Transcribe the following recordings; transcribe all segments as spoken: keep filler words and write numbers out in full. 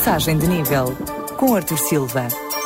Passagem de nível, com Arthur Silva.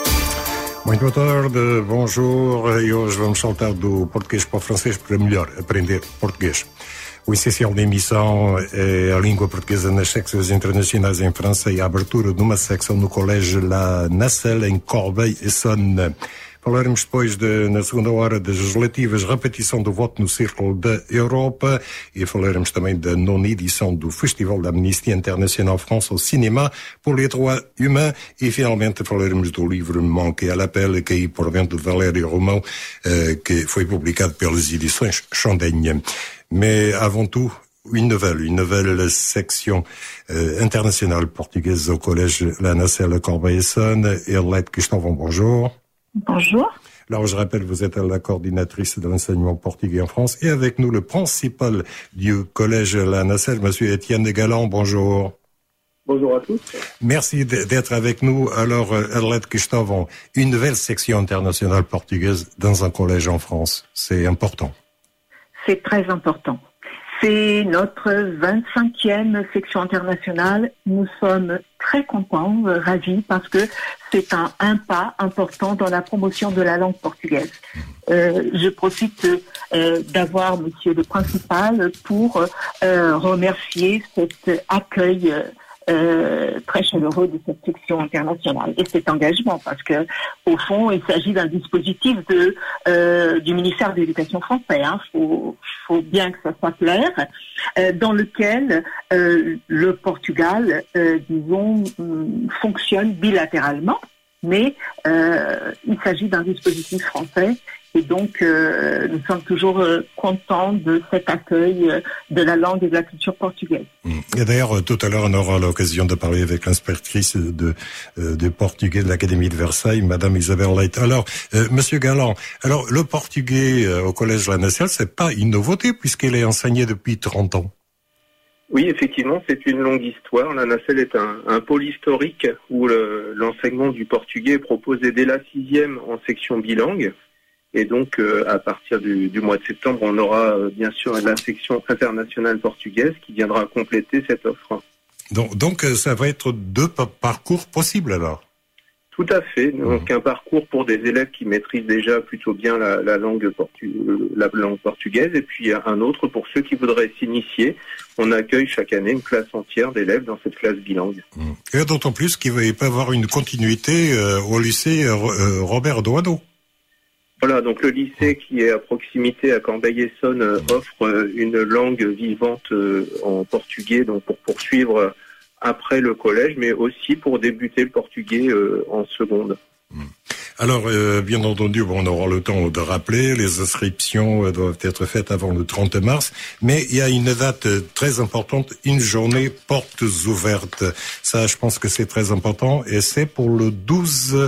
Muito boa tarde, bonjour. E hoje vamos saltar do português para o francês para melhor aprender português. O essencial da emissão é a língua portuguesa nas secções internacionais em França e a abertura de uma secção no Colégio La Nacelle, em Corbeil-Essonnes. Falaremos depois, de, na segunda hora, das relativas repetição do voto no Círculo da Europa e falaremos também da nona edição do Festival da Amnistia Internacional France au Cinéma pour les droits humains e, finalmente, falaremos do livro Manquer à l'appel, Cair por dentro, de Valério Romão, eh, que foi publicado pelas edições Chandaigne. Mais avant tout, une nouvelle, une nouvelle section euh, internationale portugaise au Collège La Nacelle Corbeil-Essonnes. Arlette Cristóvão, bonjour. Bonjour. Alors, je rappelle, vous êtes la coordinatrice de l'enseignement portugais en France et avec nous le principal du Collège La Nacelle, monsieur Étienne Galland, bonjour. Bonjour à tous. Merci d'être avec nous. Alors, Arlette Cristóvão, une nouvelle section internationale portugaise dans un collège en France, c'est important. C'est très important. C'est notre vingt-cinquième section internationale. Nous sommes très contents, ravis, parce que c'est un, un pas important dans la promotion de la langue portugaise. Euh, je profite euh, d'avoir monsieur le principal pour euh, remercier cet accueil euh, Euh, très chaleureux de cette section internationale et cet engagement, parce que au fond il s'agit d'un dispositif de euh, du ministère de l'Éducation français. Hein, faut faut bien que ça soit clair, euh, dans lequel euh, le Portugal, euh, disons, fonctionne bilatéralement, mais euh, il s'agit d'un dispositif français. Et donc, euh, nous sommes toujours euh, contents de cet accueil euh, de la langue et de la culture portugaise. Et d'ailleurs, tout à l'heure, on aura l'occasion de parler avec l'inspectrice de, euh, de portugais de l'Académie de Versailles, Madame Isabelle Leit. Alors, euh, Monsieur Galland, alors le portugais euh, au Collège La Nacelle, c'est pas une nouveauté puisqu'il est enseigné depuis trente ans. Oui, effectivement, c'est une longue histoire. La Nacelle est un, un pôle historique où le, l'enseignement du portugais est proposé dès la sixième en section bilingue. Et donc, euh, à partir du, du mois de septembre, on aura euh, bien sûr la section internationale portugaise qui viendra compléter cette offre. Donc, donc ça va être deux parcours possibles alors? Tout à fait. Donc, mmh. un parcours pour des élèves qui maîtrisent déjà plutôt bien la, la, langue, portu- la langue portugaise, et puis un autre pour ceux qui voudraient s'initier. On accueille chaque année une classe entière d'élèves dans cette classe bilingue. Mmh. Et d'autant plus qu'il peut y avoir une continuité euh, au lycée euh, Robert Doisneau. Voilà, donc le lycée qui est à proximité à Corbeil-Essonnes euh, offre euh, une langue vivante euh, en portugais, donc pour poursuivre euh, après le collège, mais aussi pour débuter le portugais euh, en seconde. Alors, euh, bien entendu, bon, on aura le temps de rappeler, les inscriptions euh, doivent être faites avant le trente mars, mais il y a une date très importante, une journée portes ouvertes. Ça, je pense que c'est très important, et c'est pour le douze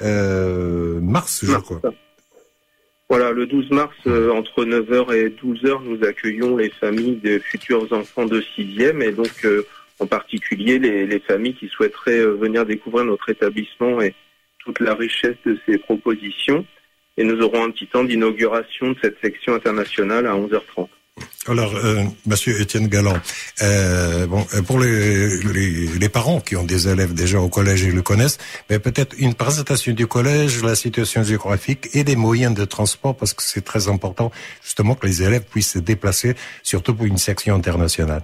euh, mars, je mars. crois. Voilà, le douze mars, euh, entre neuf heures et douze heures, nous accueillons les familles des futurs enfants de sixième et donc euh, en particulier les, les familles qui souhaiteraient euh, venir découvrir notre établissement et toute la richesse de ses propositions. Et nous aurons un petit temps d'inauguration de cette section internationale à onze heures trente. Alors, euh, Monsieur Étienne Galland, euh, bon, pour les, les, les parents qui ont des élèves déjà au collège et le connaissent, mais peut-être une présentation du collège, la situation géographique et des moyens de transport, parce que c'est très important justement que les élèves puissent se déplacer, surtout pour une section internationale.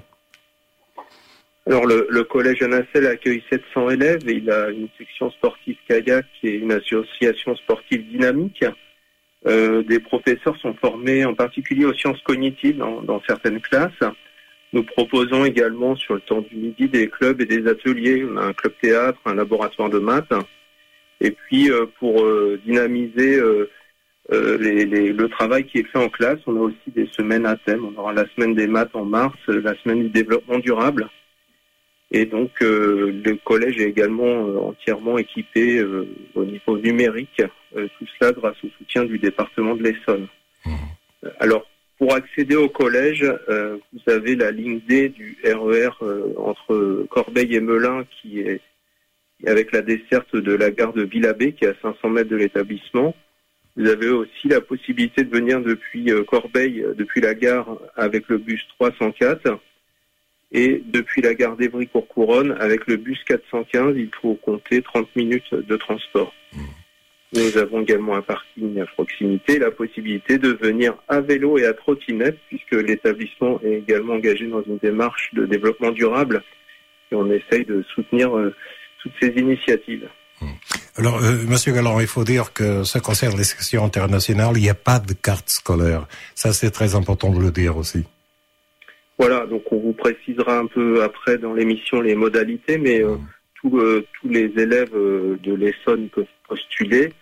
Alors, le, le collège La Nacelle accueille sept cents élèves et il a une section sportive kayak qui est une association sportive dynamique. Euh, des professeurs sont formés en particulier aux sciences cognitives dans, dans certaines classes. Nous proposons également sur le temps du midi des clubs et des ateliers. On a un club théâtre, un laboratoire de maths. Et puis euh, pour euh, dynamiser euh, euh, les, les, le travail qui est fait en classe, on a aussi des semaines à thème. On aura la semaine des maths en mars, la semaine du développement durable. Et donc, euh, le collège est également euh, entièrement équipé euh, au niveau numérique, euh, tout cela grâce au soutien du département de l'Essonne. Mmh. Alors, pour accéder au collège, euh, vous avez la ligne D du R E R euh, entre Corbeil et Melun, qui est avec la desserte de la gare de Villabé, qui est à cinq cents mètres de l'établissement. Vous avez aussi la possibilité de venir depuis euh, Corbeil, depuis la gare, avec le bus trois cent quatre. Et depuis la gare d'Evry-Courcouronnes, avec le bus quatre cent quinze, il faut compter trente minutes de transport. Mmh. Nous avons également un parking à proximité, la possibilité de venir à vélo et à trottinette, puisque l'établissement est également engagé dans une démarche de développement durable et on essaye de soutenir euh, toutes ces initiatives. Alors, euh, Monsieur Galland, il faut dire que ça concerne les sections internationales, il n'y a pas de carte scolaire. Ça, c'est très important de le dire aussi. Voilà, donc on vous précisera un peu après dans l'émission les modalités, mais euh, tout, euh, tous les élèves euh, de l'Essonne peuvent postuler,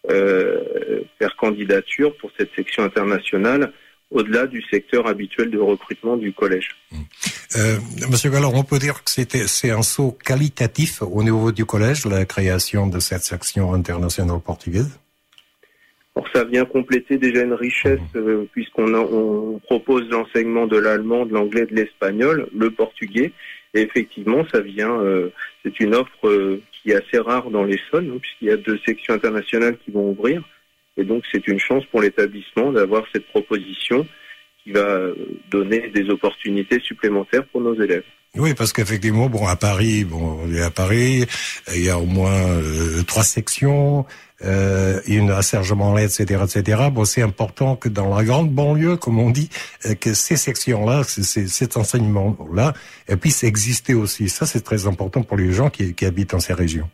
euh, faire candidature pour cette section internationale, au-delà du secteur habituel de recrutement du collège. Euh, Monsieur Galland, on peut dire que c'était, c'est un saut qualitatif au niveau du collège, la création de cette section internationale portugaise? Alors ça vient compléter déjà une richesse euh, puisqu'on a, on propose l'enseignement de l'allemand, de l'anglais, de l'espagnol, le portugais. Et effectivement, ça vient, euh, c'est une offre euh, qui est assez rare dans l'Essonne, hein, puisqu'il y a deux sections internationales qui vont ouvrir. Et donc c'est une chance pour l'établissement d'avoir cette proposition qui va donner des opportunités supplémentaires pour nos élèves. Oui, parce qu'effectivement, bon, à Paris, bon, on est à Paris, il y a au moins euh, trois sections, euh, une à Serge-Manlet, et cetera, et cetera. Bon, c'est important que dans la grande banlieue, comme on dit, euh, que ces sections-là, c'est, c'est, cet enseignement-là, puissent exister aussi. Ça, c'est très important pour les gens qui, qui habitent dans ces régions.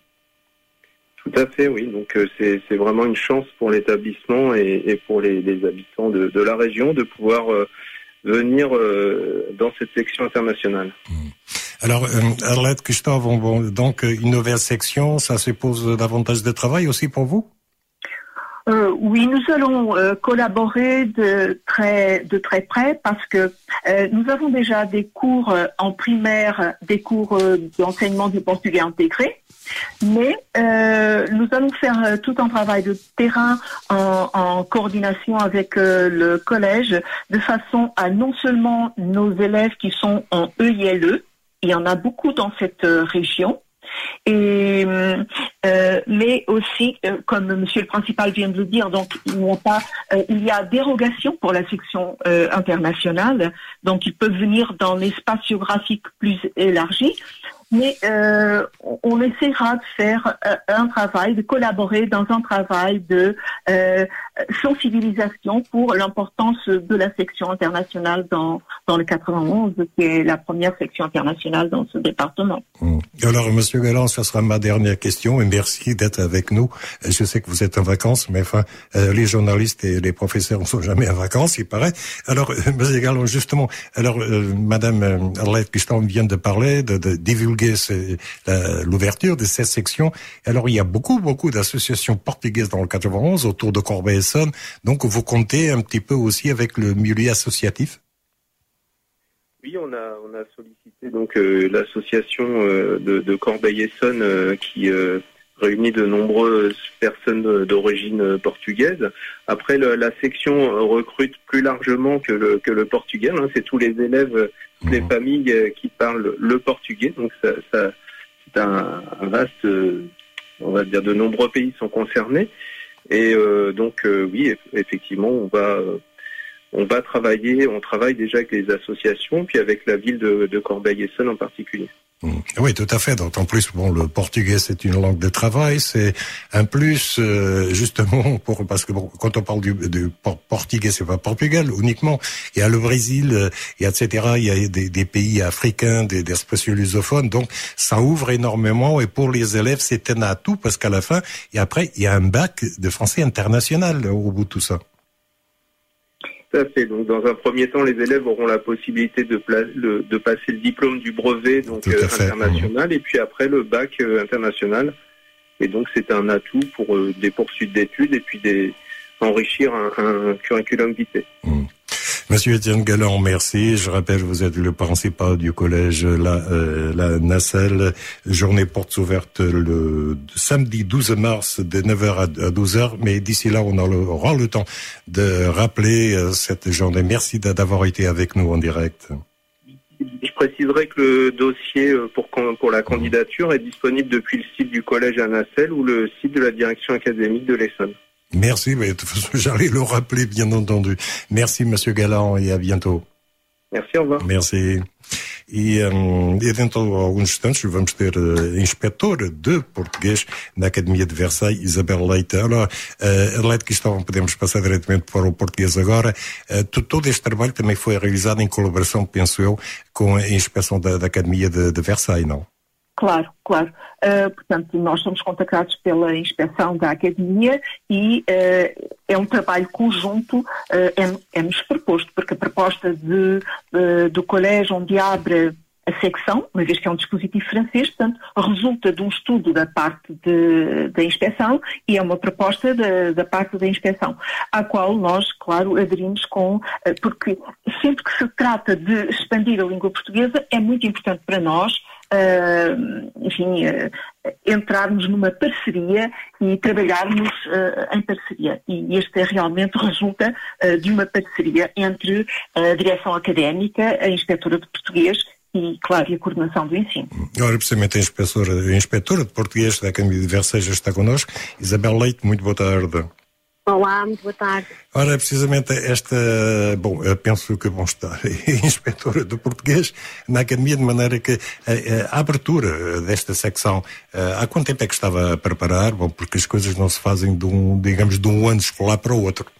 Tout à fait, oui. Donc euh, c'est, c'est vraiment une chance pour l'établissement et, et pour les, les habitants de, de la région de pouvoir euh, venir euh, dans cette section internationale. Alors, euh, Arlette, Christophe, bon, donc une nouvelle section, ça suppose davantage de travail aussi pour vous? Euh, oui, nous allons euh, collaborer de très de très près parce que euh, nous avons déjà des cours euh, en primaire, des cours euh, d'enseignement du portugais intégré, mais euh, nous allons faire euh, tout un travail de terrain en, en coordination avec euh, le collège, de façon à non seulement nos élèves qui sont en E I L E, il y en a beaucoup dans cette euh, région. Et euh, mais aussi, euh, comme Monsieur le principal vient de le dire, donc il n'y a pas, euh, il y a dérogation pour la section euh, internationale, donc ils peuvent venir dans l'espace géographique plus élargi. Mais euh, on essaiera de faire euh, un travail, de collaborer dans un travail de euh, sensibilisation pour l'importance de la section internationale dans dans le quatre-vingt-onze, qui est la première section internationale dans ce département. Mmh. Alors, Monsieur Galland, ça sera ma dernière question, et merci d'être avec nous. Je sais que vous êtes en vacances, mais enfin, euh, les journalistes et les professeurs ne sont jamais en vacances, il paraît. Alors, euh, Monsieur Galland, justement, alors, euh, Madame euh, Arlette Christophe vient de parler, de, de divulguer ce, la, l'ouverture de cette section. Alors, il y a beaucoup, beaucoup d'associations portugaises dans le quatre-vingt-onze, autour de Corbeil-Essonnes. Donc, vous comptez un petit peu aussi avec le milieu associatif? Oui, on a on a sollicité donc euh, l'association euh, de, de Corbeil-Essonnes euh, qui euh, réunit de nombreuses personnes d'origine portugaise. Après, le, la section recrute plus largement que le que le portugais. Hein, c'est tous les élèves, toutes les familles euh, qui parlent le portugais. Donc ça, ça c'est un, un vaste, euh, on va dire, de nombreux pays sont concernés. Et euh, donc euh, oui, effectivement, on va euh, On va travailler, on travaille déjà avec les associations, puis avec la ville de, de Corbeil-Essonnes en particulier. Mmh. Oui, tout à fait. Donc, en plus, bon, le portugais, c'est une langue de travail, c'est un plus, euh, justement, pour, parce que bon, quand on parle du, du portugais, c'est pas Portugal uniquement. Il y a le Brésil, il y a, et cetera. Il y a des, des pays africains, des, des expressions lusophones. Donc, ça ouvre énormément. Et pour les élèves, c'est un atout parce qu'à la fin, et après, il y a un bac de français international au bout de tout ça. Tout à fait. Donc, dans un premier temps, les élèves auront la possibilité de, pla- le, de passer le diplôme du brevet donc euh, international, mmh. et puis après le bac euh, international. Et donc, c'est un atout pour euh, des poursuites d'études et puis des, enrichir un, un curriculum vitae. Mmh. Monsieur Étienne Galland, merci. Je rappelle, vous êtes le principal du collège La, euh, la Nacelle. Journée portes ouvertes le samedi douze mars de neuf heures à douze heures. Mais d'ici là, on aura le temps de rappeler euh, cette journée. Merci d'avoir été avec nous en direct. Je préciserai que le dossier pour, pour la candidature est disponible depuis le site du collège à Nacelle ou le site de la direction académique de l'Essonne. Merci, mais de toute façon, j'allais le rappeler, bien entendu. Merci, Monsieur Galland, et à bientôt. Merci, au revoir. Merci. e, um, e dentro de alguns instantes vamos ter uh, inspetora de português na Academia de Versailles, Isabel Leite. Ora, uh, Leite, que estavam, podemos passar diretamente para o português agora. Uh, todo este trabalho também foi realizado em colaboração, penso eu, com a inspeção da, da Academia de, de Versailles, não? Claro, claro. Uh, portanto, nós somos contactados pela inspeção da Academia e uh, é um trabalho conjunto, uh, é, é-nos proposto, porque a proposta de, uh, do colégio onde abre a secção, uma vez que é um dispositivo francês, portanto, resulta de um estudo da parte de, da inspeção e é uma proposta da, da parte da inspeção, à qual nós, claro, aderimos com, porque sempre que se trata de expandir a língua portuguesa, é muito importante para nós, Uh, enfim, uh, entrarmos numa parceria e trabalharmos uh, em parceria. E este é realmente resulta uh, de uma parceria entre a direção académica, a inspetora de português e, claro, e a coordenação do ensino. Agora, precisamente, a inspetora, a inspetora de português da Academia de Versailles está connosco. Isabel Leite, muito boa tarde. Olá, muito boa tarde. Ora, precisamente esta, bom, eu penso que vão estar inspetora de português na Academia, de maneira que a, a abertura desta secção, há quanto tempo é que estava a preparar? Bom, porque as coisas não se fazem de um, digamos, de um ano escolar para o outro.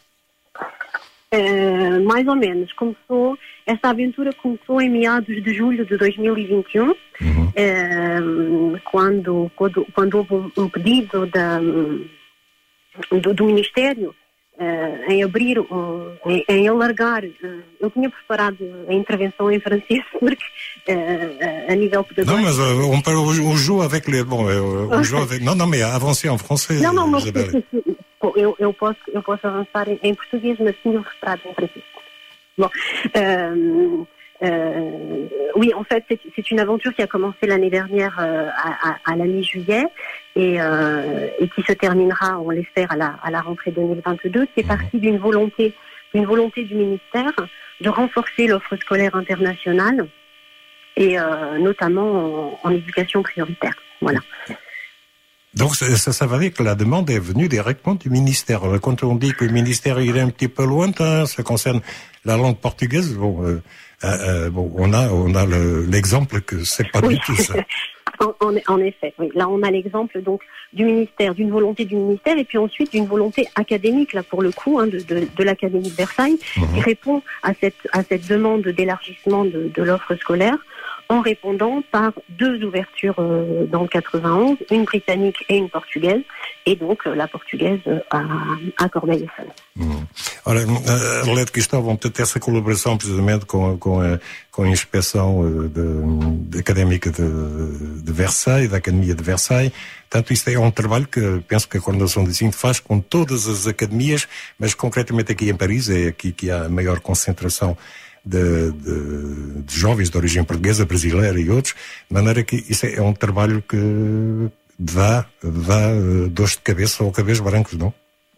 Uh, mais ou menos. Começou, esta aventura começou em meados de julho de dois mil e vinte e um, uhum. uh, quando, quando, quando houve um, um pedido da... Do, do Ministério uh, em abrir, um, em, em alargar. Uh, eu tinha preparado a intervenção em francês porque uh, a nível pedagógico. Non, mais uh, on, parle, on joue avec les. Bon, uh, on joue avec. Non, non, mais avancez en français. Não, não, mas eu, eu, posso, eu posso avançar em, em português, mas tinha preparado em francês. Bon. Euh, Euh, oui, en fait, c'est, c'est une aventure qui a commencé l'année dernière euh, à, à, à la mi-juillet et, euh, et qui se terminera, on l'espère, à la, à la rentrée deux mille vingt-deux, qui est partie d'une volonté, d'une volonté du ministère de renforcer l'offre scolaire internationale et euh, notamment en, en éducation prioritaire. Voilà. Donc ça, ça veut dire que la demande est venue directement du ministère. Quand on dit que le ministère il est un petit peu lointain, ça concerne la langue portugaise, bon, euh, euh, bon on a, on a le, l'exemple que c'est pas oui. du tout ça. en, en, en effet, oui. Là on a l'exemple donc du ministère, d'une volonté du ministère et puis ensuite d'une volonté académique, là pour le coup, hein, de, de, de l'Académie de Versailles, mmh. qui répond à cette, à cette demande d'élargissement de, de l'offre scolaire, en répondant par deux ouvertures euh, dans le quatre-vingt-onze, une britannique et une portugaise, et donc euh, la portugaise euh, à, à Corbeil-Essonnes. Hum. Ora, a Leite Cristóvão tem essa colaboração precisamente com, com, a, com a inspeção de, de académica de, de Versailles, da Academia de Versailles. Portanto, isto é um trabalho que penso que a coordenação de ensino faz com todas as academias, mas concretamente aqui em Paris é aqui que há a maior concentração De, de, de jovens de origem portuguesa, brasileira e outros, de maneira que isso é um trabalho que dá, dá dores de cabeça ou cabelos brancos, não?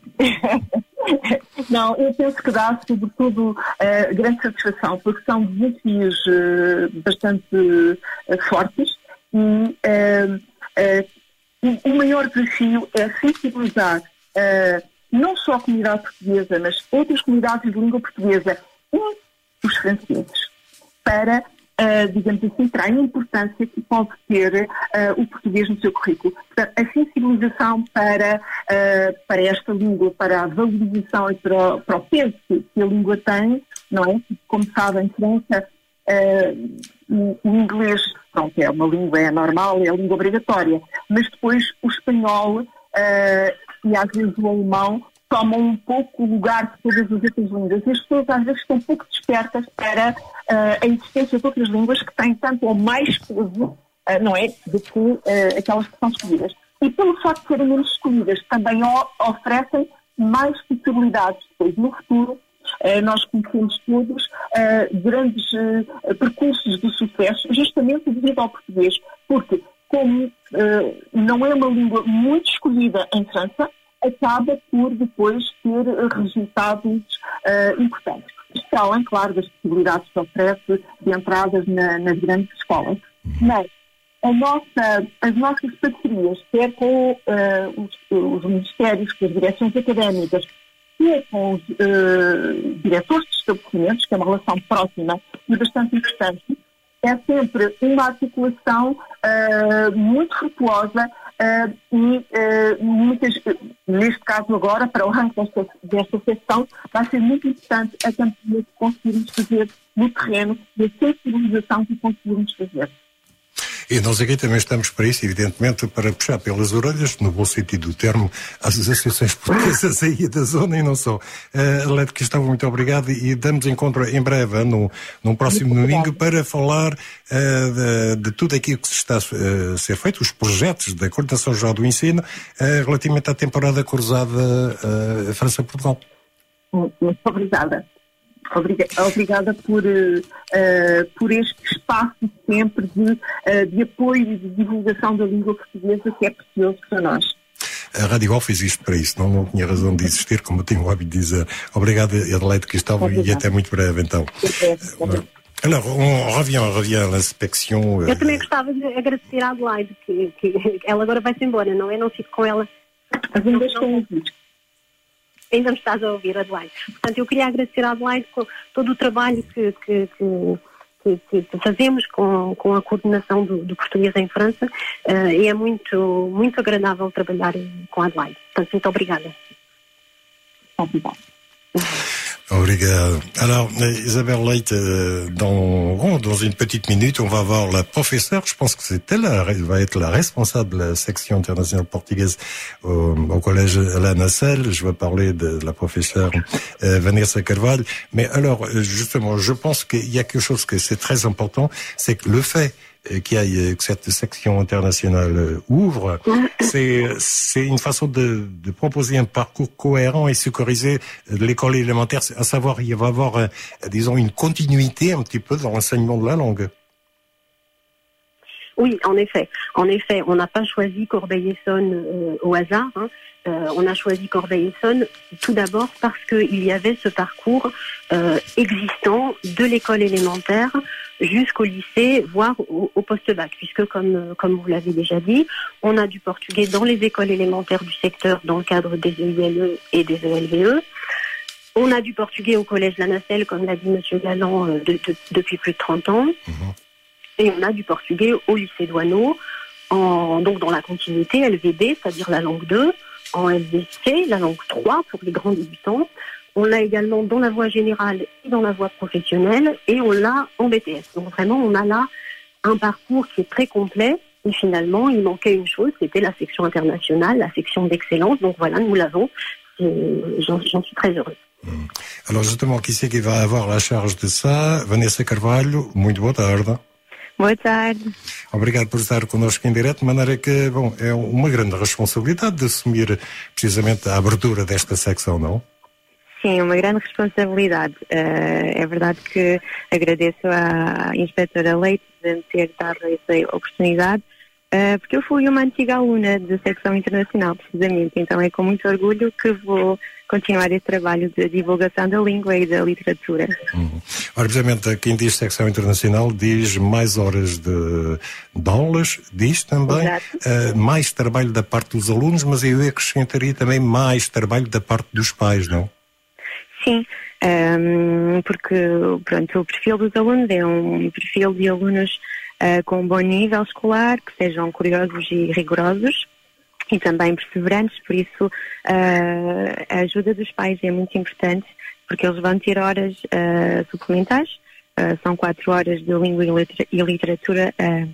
Não, eu penso que dá, sobretudo, uh, grande satisfação, porque são desafios uh, bastante uh, fortes e uh, uh, o maior desafio é sensibilizar uh, não só a comunidade portuguesa, mas outras comunidades de língua portuguesa e os franceses, para, uh, digamos assim, para a importância que pode ter uh, o português no seu currículo. Portanto, a sensibilização para, uh, para esta língua, para a valorização e para, para o peso que a língua tem, não é? Como sabem, em França, uh, o, o inglês, pronto, é uma língua, é normal, é a língua obrigatória, mas depois o espanhol uh, e às vezes o alemão tomam um pouco o lugar de todas as outras línguas. E as pessoas às vezes estão um pouco despertas para uh, a existência de outras línguas que têm tanto ou mais peso, uh, não é, do que uh, aquelas que são escolhidas. E pelo facto de serem menos escolhidas, também o, oferecem mais possibilidades depois no futuro. Uh, nós conhecemos todos uh, grandes uh, percursos de sucesso, justamente devido ao português, porque como uh, não é uma língua muito escolhida em França, acaba por depois ter resultados uh, importantes. Isto além, claro, das possibilidades que oferece de entradas na, nas grandes escolas. Mas a nossa, as nossas parcerias, quer com uh, os, os ministérios, com as direções académicas, quer com os uh, diretores de estabelecimentos, que é uma relação próxima e bastante importante, é sempre uma articulação uh, muito frutuosa uh, e uh, muitas, neste caso agora, para o ranking desta, desta sessão, vai ser muito importante a campanha que conseguirmos fazer no terreno e a sensibilização que conseguirmos fazer. E nós aqui também estamos para isso, evidentemente, para puxar pelas orelhas, no bom sentido do termo, as associações portuguesas aí da zona e não só. Uh, Lede Cristóvão, muito obrigado e damos encontro em breve, no, num próximo domingo, para falar uh, de, de tudo aquilo que se está uh, a ser feito, os projetos da Coordenação Geral do Ensino, uh, relativamente à temporada cruzada uh, França-Portugal. Muito obrigada. Obrigada, obrigada por, uh, por este espaço sempre de, uh, de apoio e de divulgação da língua portuguesa, que é precioso para nós. A Rádio Golf existe para isso, não, não tinha razão de existir, como eu tenho o hábito de dizer. Obrigado, Adelaide Cristóvão, e até muito breve, então. Alors, on revient, on revient à l'inspection. Eu também gostava de agradecer à Adelaide, que, que ela agora vai-se embora, não é? Não fico com ela. As ainda estão a ouvir. Ainda me estás a ouvir, Adelaide. Portanto, eu queria agradecer à Adelaide com todo o trabalho que, que, que, que, que fazemos com, com a coordenação do, do português em França, uh, e é muito, muito agradável trabalhar com a Adelaide. Portanto, muito obrigada. Obrigada. Obrigado. Alors, Isabelle Leite, dans, oh, dans une petite minute, on va voir la professeure. Je pense que c'est elle, elle va être la responsable de la section internationale portugaise au, au collège Alain Nassel. Je vais parler de, de la professeure euh, Vanessa Carvalho. Mais alors, justement, je pense qu'il y a quelque chose que c'est très important, c'est que le fait qu'il y ait, que cette section internationale ouvre, c'est, c'est une façon de, de proposer un parcours cohérent et sécurisé de l'école élémentaire, à savoir, il va y avoir, euh, disons, une continuité un petit peu dans l'enseignement de la langue. Oui, en effet. En effet, on n'a pas choisi Corbeil-Essonnes euh, au hasard. Hein. Euh, on a choisi Corbeil-Essonnes tout d'abord parce qu'il y avait ce parcours euh, existant de l'école élémentaire jusqu'au lycée, voire au, au post-bac, puisque comme, comme vous l'avez déjà dit, on a du portugais dans les écoles élémentaires du secteur dans le cadre des E I L E et des E L V E. On a du portugais au collège La Nacelle, comme l'a dit M. Galland, de, de, depuis plus de trente ans. Mmh. Et on a du portugais au lycée Douaneau, en, donc dans la continuité L V B, c'est-à-dire la langue deux, en L V C, la langue trois pour les grands débutants. On l'a également dans la voie générale et dans la voie professionnelle, et on l'a en B T S. Donc vraiment, on a là un parcours qui est très complet, et finalement, il manquait une chose, c'était la section internationale, la section d'excellence. Donc voilà, nous l'avons, et j'en, j'en suis très heureuse. Alors justement, qui c'est qui va avoir la charge de ça? Vanessa Carvalho, muito boa tarde. Boa tarde. Obrigado por estar connosco em direto, de maneira que, bom, é uma grande responsabilidade de assumir precisamente a abertura desta secção, não? Sim, uma grande responsabilidade. Uh, é verdade que agradeço à inspetora Leite de me ter dado essa oportunidade, uh, porque eu fui uma antiga aluna da secção internacional, precisamente, então é com muito orgulho que vou continuar esse trabalho de divulgação da língua e da literatura. Uhum. Ora, precisamente, quem diz secção internacional diz mais horas de, de aulas, diz também uh, mais trabalho da parte dos alunos, mas eu acrescentaria também mais trabalho da parte dos pais, não? Sim, um, porque pronto, o perfil dos alunos é um perfil de alunos uh, com um bom nível escolar, que sejam curiosos e rigorosos e também perseverantes, por isso uh, a ajuda dos pais é muito importante, porque eles vão ter horas uh, suplementares, uh, são quatro horas de língua e literatura uh,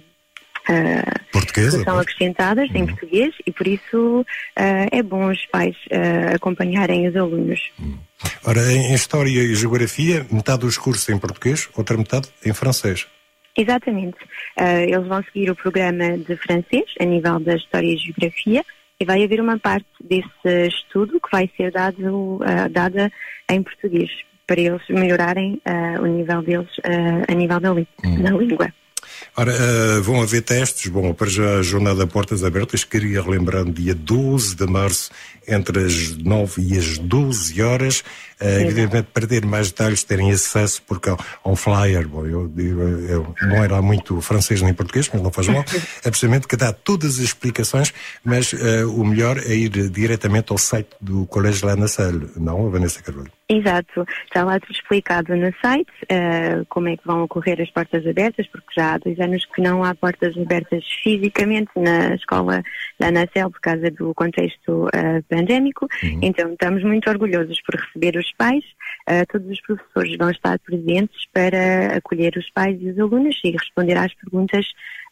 uh, que são acrescentadas uhum. em português, e por isso uh, é bom os pais uh, acompanharem os alunos. Uhum. Ora, em História e Geografia, metade dos cursos em português, outra metade em francês. Exatamente. Uh, eles vão seguir o programa de francês, a nível da História e Geografia, e vai haver uma parte desse estudo que vai ser dado, uh, dada em português, para eles melhorarem uh, o nível deles uh, a nível da, li- hum. da língua. Ora, uh, vão haver testes. Bom, para já a jornada Portas Abertas, queria relembrar no dia doze de março, entre as nove e as doze horas. Uh, evidentemente, para ter mais detalhes, terem acesso, porque há um flyer, bom, eu, eu, eu não era muito francês nem português, mas não faz mal, é precisamente que dá todas as explicações, mas uh, o melhor é ir diretamente ao site do Colégio La Nacelle, não, Vanessa Carvalho? Exato, está lá tudo explicado no site, uh, como é que vão ocorrer as portas abertas, porque já há dois anos que não há portas abertas fisicamente na escola da Nacel por causa do contexto uh, pandémico, uhum. Então estamos muito orgulhosos por receber os pais, uh, todos os professores vão estar presentes para acolher os pais e os alunos e responder às perguntas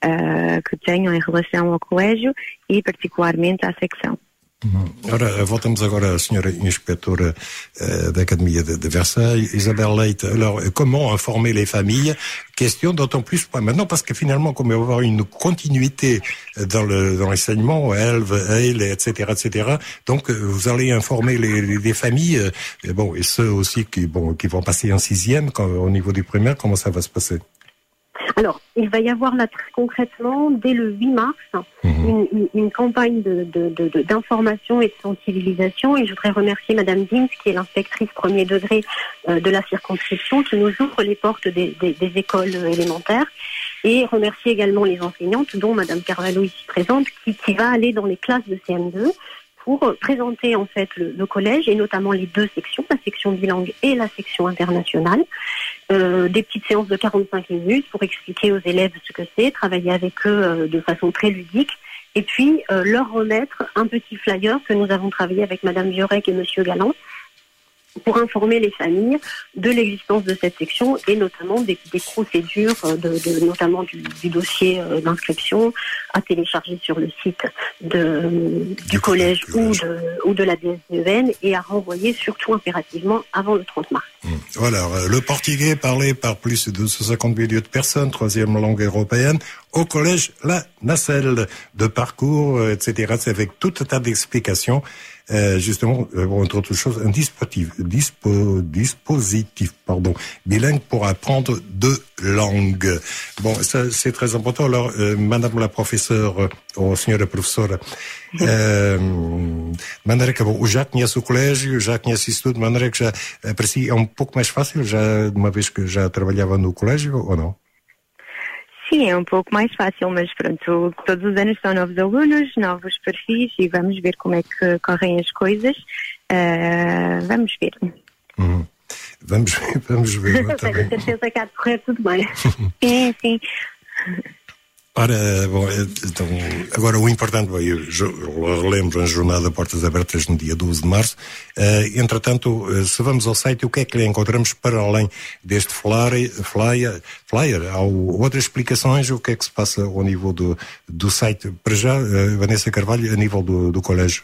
uh, que tenham em relação ao colégio e particularmente à secção. Ora, voltamos agora à senhora inspetora euh, d'Académie de, de Versailles, Isabelle Leite. Alors, comment informer les familles? Question d'autant plus pas maintenant parce que finalement, comme il va y avoir une continuité dans le dans l'enseignement, Elve, Eil, et cetera, et cetera. Donc, vous allez informer les, les, les familles, et bon, et ceux aussi qui bon qui vont passer en sixième quand, au niveau du primaire. Comment ça va se passer? Alors, il va y avoir là très concrètement, dès le huit mars, mmh. une, une, une campagne de, de, de, de, d'information et de sensibilisation. Et je voudrais remercier Madame Dins, qui est l'inspectrice premier degré euh, de la circonscription, qui nous ouvre les portes des, des, des écoles élémentaires. Et remercier également les enseignantes, dont Madame Carvalho ici présente, qui, qui va aller dans les classes de C M deux pour présenter en fait le, le collège et notamment les deux sections, la section bilingue et la section internationale. Euh, des petites séances de quarante-cinq minutes pour expliquer aux élèves ce que c'est, travailler avec eux euh, de façon très ludique et puis euh, leur remettre un petit flyer que nous avons travaillé avec Madame Viorec et Monsieur Galland pour informer les familles de l'existence de cette section et notamment des, des procédures, de, de, notamment du, du dossier d'inscription à télécharger sur le site de, du collège ou de, ou de la D S D E N et à renvoyer surtout impérativement avant le trente mars. Voilà, le portugais parlé par plus de deux cent cinquante millions de personnes, troisième langue européenne, au collège La Nacelle, de parcours, et cetera. C'est avec tout un tas d'explications. Euh, justement, euh, entre autres choses, un dispositif, dispo, dispositif, pardon, bilingue pour apprendre deux langues. Bon, ça, c'est très important. Alors, euh, Madame la professeure, ou senhora professora, uh, de maneira que, bom, já conhece o colégio, já conhece isso tudo, de maneira que já, para si, é um pouco mais fácil, já, de uma vez que já trabalhava no colégio, ou não? Sim, é um pouco mais fácil, mas pronto, todos os anos são novos alunos, novos perfis e vamos ver como é que correm as coisas. Uh, vamos ver. Uhum. Vamos ver, vamos ver. Eu tenho certeza que há de correr tudo bem. Sim, sim. Ora, bom, então, agora o importante, bem, eu relembro a jornada Portas Abertas no dia doze de março. Uh, entretanto, se vamos ao site, o que é que encontramos para além deste flyer? flyer, flyer há outras explicações? O que é que se passa ao nível do, do site? Para já, uh, Vanessa Carvalho, a nível do, do colégio.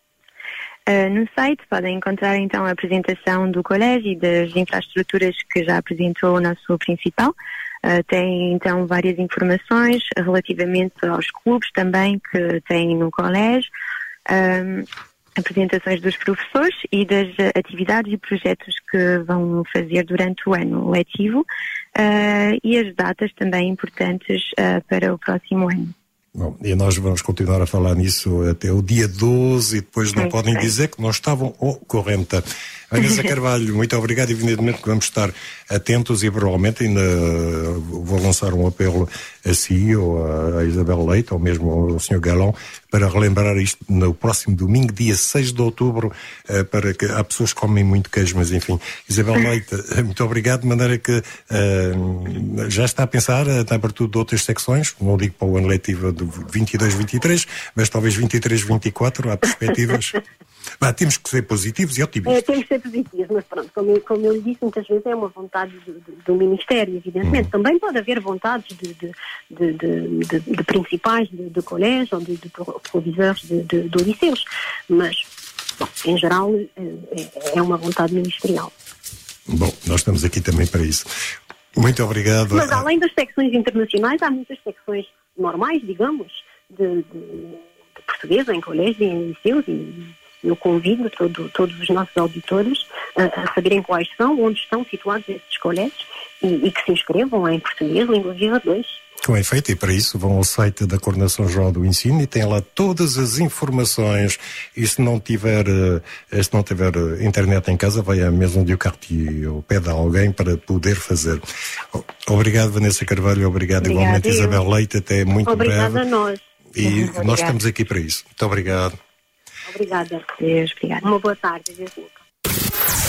Uh, no site podem encontrar então a apresentação do colégio e das infraestruturas que já apresentou o nosso principal. Uh, tem então várias informações relativamente aos clubes também que tem no colégio, um, apresentações dos professores e das atividades e projetos que vão fazer durante o ano letivo uh, e as datas também importantes uh, para o próximo ano. Bom, e nós vamos continuar a falar nisso até o dia doze e depois não muito podem bem. dizer que não estavam ao corrente. Vanessa Carvalho, muito obrigado. Evidentemente que vamos estar atentos e provavelmente ainda vou lançar um apelo a si ou a Isabelle Leite ou mesmo ao senhor Galão para relembrar isto no próximo domingo, dia seis de outubro, para que há pessoas que comem muito queijo, mas enfim. Isabelle Leite, muito obrigado, de maneira que uh, já está a pensar na abertura de outras secções, não digo para o ano letivo de vinte e dois, vinte e três, mas talvez vinte e três, vinte e quatro, há perspectivas. Bah, temos que ser positivos e otimistas. É, temos que ser positivos, mas pronto, como eu, como eu lhe disse, muitas vezes é uma vontade do, do, do Ministério, evidentemente. Hum. Também pode haver vontades de, de, de, de, de, de principais de, de colégio ou de, de provisores de, de, de liceus, mas, bom, em geral, é, é uma vontade ministerial. Bom, nós estamos aqui também para isso. Muito obrigado. Mas além das secções internacionais, há muitas secções normais, digamos, de, de, de português em colégios e em liceus e eu convido todo, todos os nossos auditores a, a saberem quais são, onde estão situados esses colégios e, e que se inscrevam em português, língua viva dois. Com efeito, e para isso vão ao site da Coordenação Geral do Ensino e tem lá todas as informações. E se não tiver, se não tiver internet em casa, vai à Maison du Quartier ou pede a alguém para poder fazer. Obrigado, Vanessa Carvalho, obrigado Obrigada, igualmente, eu. Isabelle Leite, até muito Obrigada breve. a nós. E Obrigada. nós estamos aqui para isso. Muito obrigado. Obrigada. Deus, obrigada. Uma boa tarde. Deus.